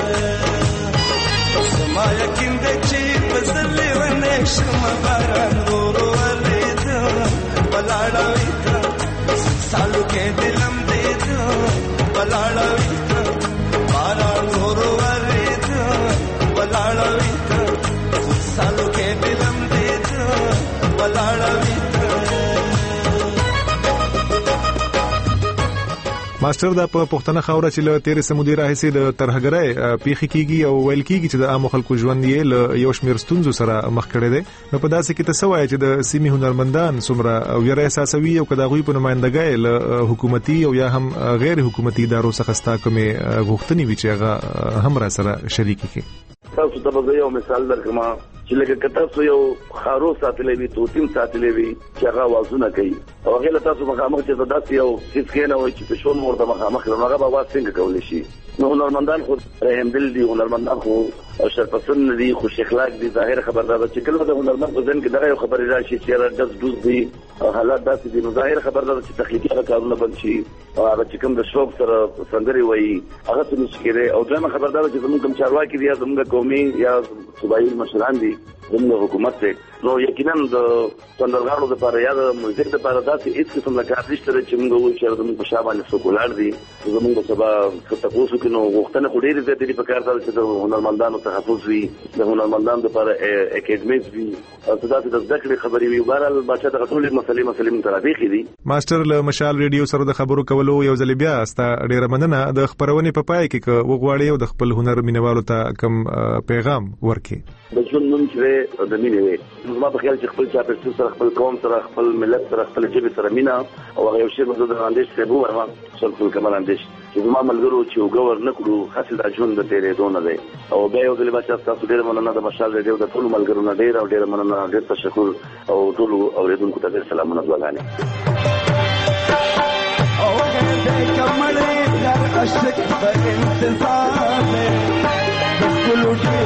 سما یقین دې چې پسلې شم باران ورو ولیدو ولاړوي ته سالو کې دلم دیدو ولاړوي ته باران ورو ولیدو ولاړوي ته سالو کې دلم دیدو ولاړوي ته ماستر دا په پښتنه خاوره چې له تیرې سمودي راهسي د ترهګرۍ پیخي کیږي او ویل کیږي چې د عام خلکو ژوند یې له یو شمېر ستونزو سره مخ کړي دي نو په داسې کې تاسو وایي چې د سیمې هنرمندان څومره ویره احساسوي او کدا غوي په نمائندګۍ له حکومتي او یا هم غیر حکومتي ادارو څخه ستا کومه غوښتنې وي چې هغه هم را سره شریک کړي تاسو ته به یو مثال درکم چې لکه تاسو یو خارو ساتلې وي توتیم ساتلې وي چې هغه وازونه کوي او هغه تاسو مخامخ چې داسې یو هیڅ کې نه وي چې په شون ورته مخامخ نو هغه به واس څنګه کولی شي نو هنرمندان خو رحم دل دي هنرمندان خو او شرپسند دي خوش اخلاق دي ظاهر خبردار چې کله د هنرمند په ځین کې دغه یو خبرې راشي چې را دز دوز دي حالات داسې دي نو ظاهر خبردار چې تخنیکی کارونه بند شي او هغه چې کوم د شوق سره سندري وایي هغه څه نشي کېږي او ځمه خبردار چې زموږ کوم چارواکي دي یا زموږ قومي یا صوبایي مشران دي زموږ حکومت ته نو یقینا د سندرغاړو لپاره یا د موزیک لپاره داسې هیڅ قسم د کار نشته چې موږ وایو چې زموږ په شابه نه سکولار دي زموږ سبا تاسو کې نو وختونه خو ډېر زیات دي په کار دا چې د هنرمندانو تحفظ وي د هنرمندانو لپاره اکیډمیز وي او تاسو د ذکر خبري وي بهرحال بچا د ټولې مسلې مسلې مترابطې دي ماستر له مشال ریډیو سره د خبرو کولو یو ځل بیا استا ډېر مننه د خبرونې په پای کې وګواړی او د خپل هنر مینوالو ته کم پیغام ورکړي د ژوند نوم چې د مینې وي زما په خیال چې خپل چا په سره خپل قوم سره خپل ملت سره خپل ژبه سره مینا او هغه یو شی مزه د اندیش څخه بو ورما خپل کمال اندیش چې زما ملګرو چې وګور نه کړو حاصل د ژوند د تیرې دونه دی او بیا یو ځل بچا تاسو ډېر مننه د مشال ریډیو د ټول ملګرو نه ډېر او ډېر مننه ډېر تشکر او ټول اوریدونکو ته ډېر سلامونه دعاګانې او دې کملې در عشق په انتظار مې ټول ټول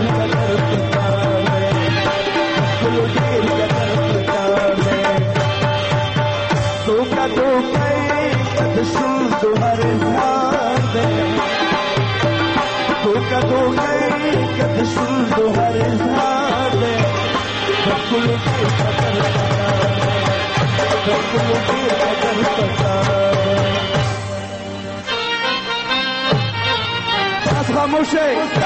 خاموشی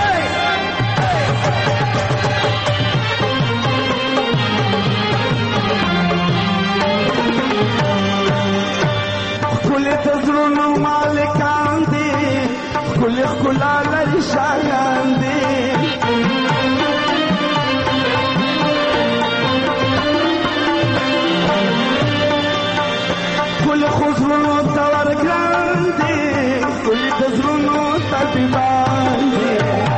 کل تزرونو مالکان دی کل خلال رشایان دی کل خزرونو تورگران دی کل تزرونو تبیبان دی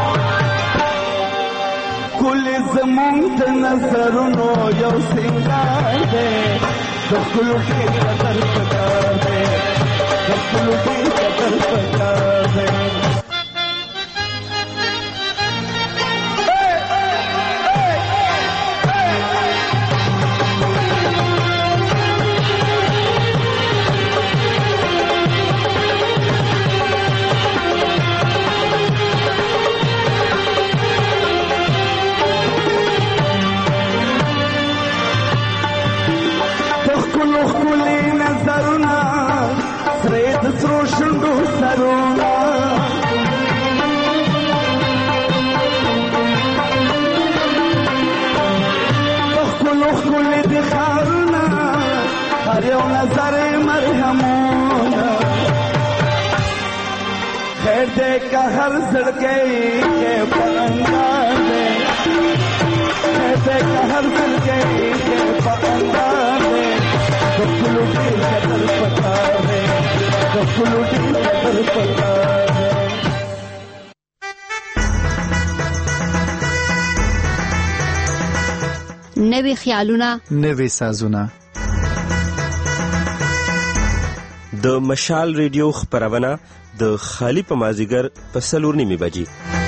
کل زمون تنظرونو یو سنگار دی دخلو کی قدر پکار دے دخلو کی قدر پکار دے سرونا خلو خلو دی خارونا هر یو نظر مرهمونا خیر دے کا ہر زڑکے کے پرندہ دے خیر دے کا ہر زڑکے کے پرندہ دے دخلو دی قدر پتا ہے دخلو دی قدر پتا ہے نوی خیالونه نوی سازونه د مشال ریډیو خبرونه د خالی په مازیګر په څلور نیمه بجې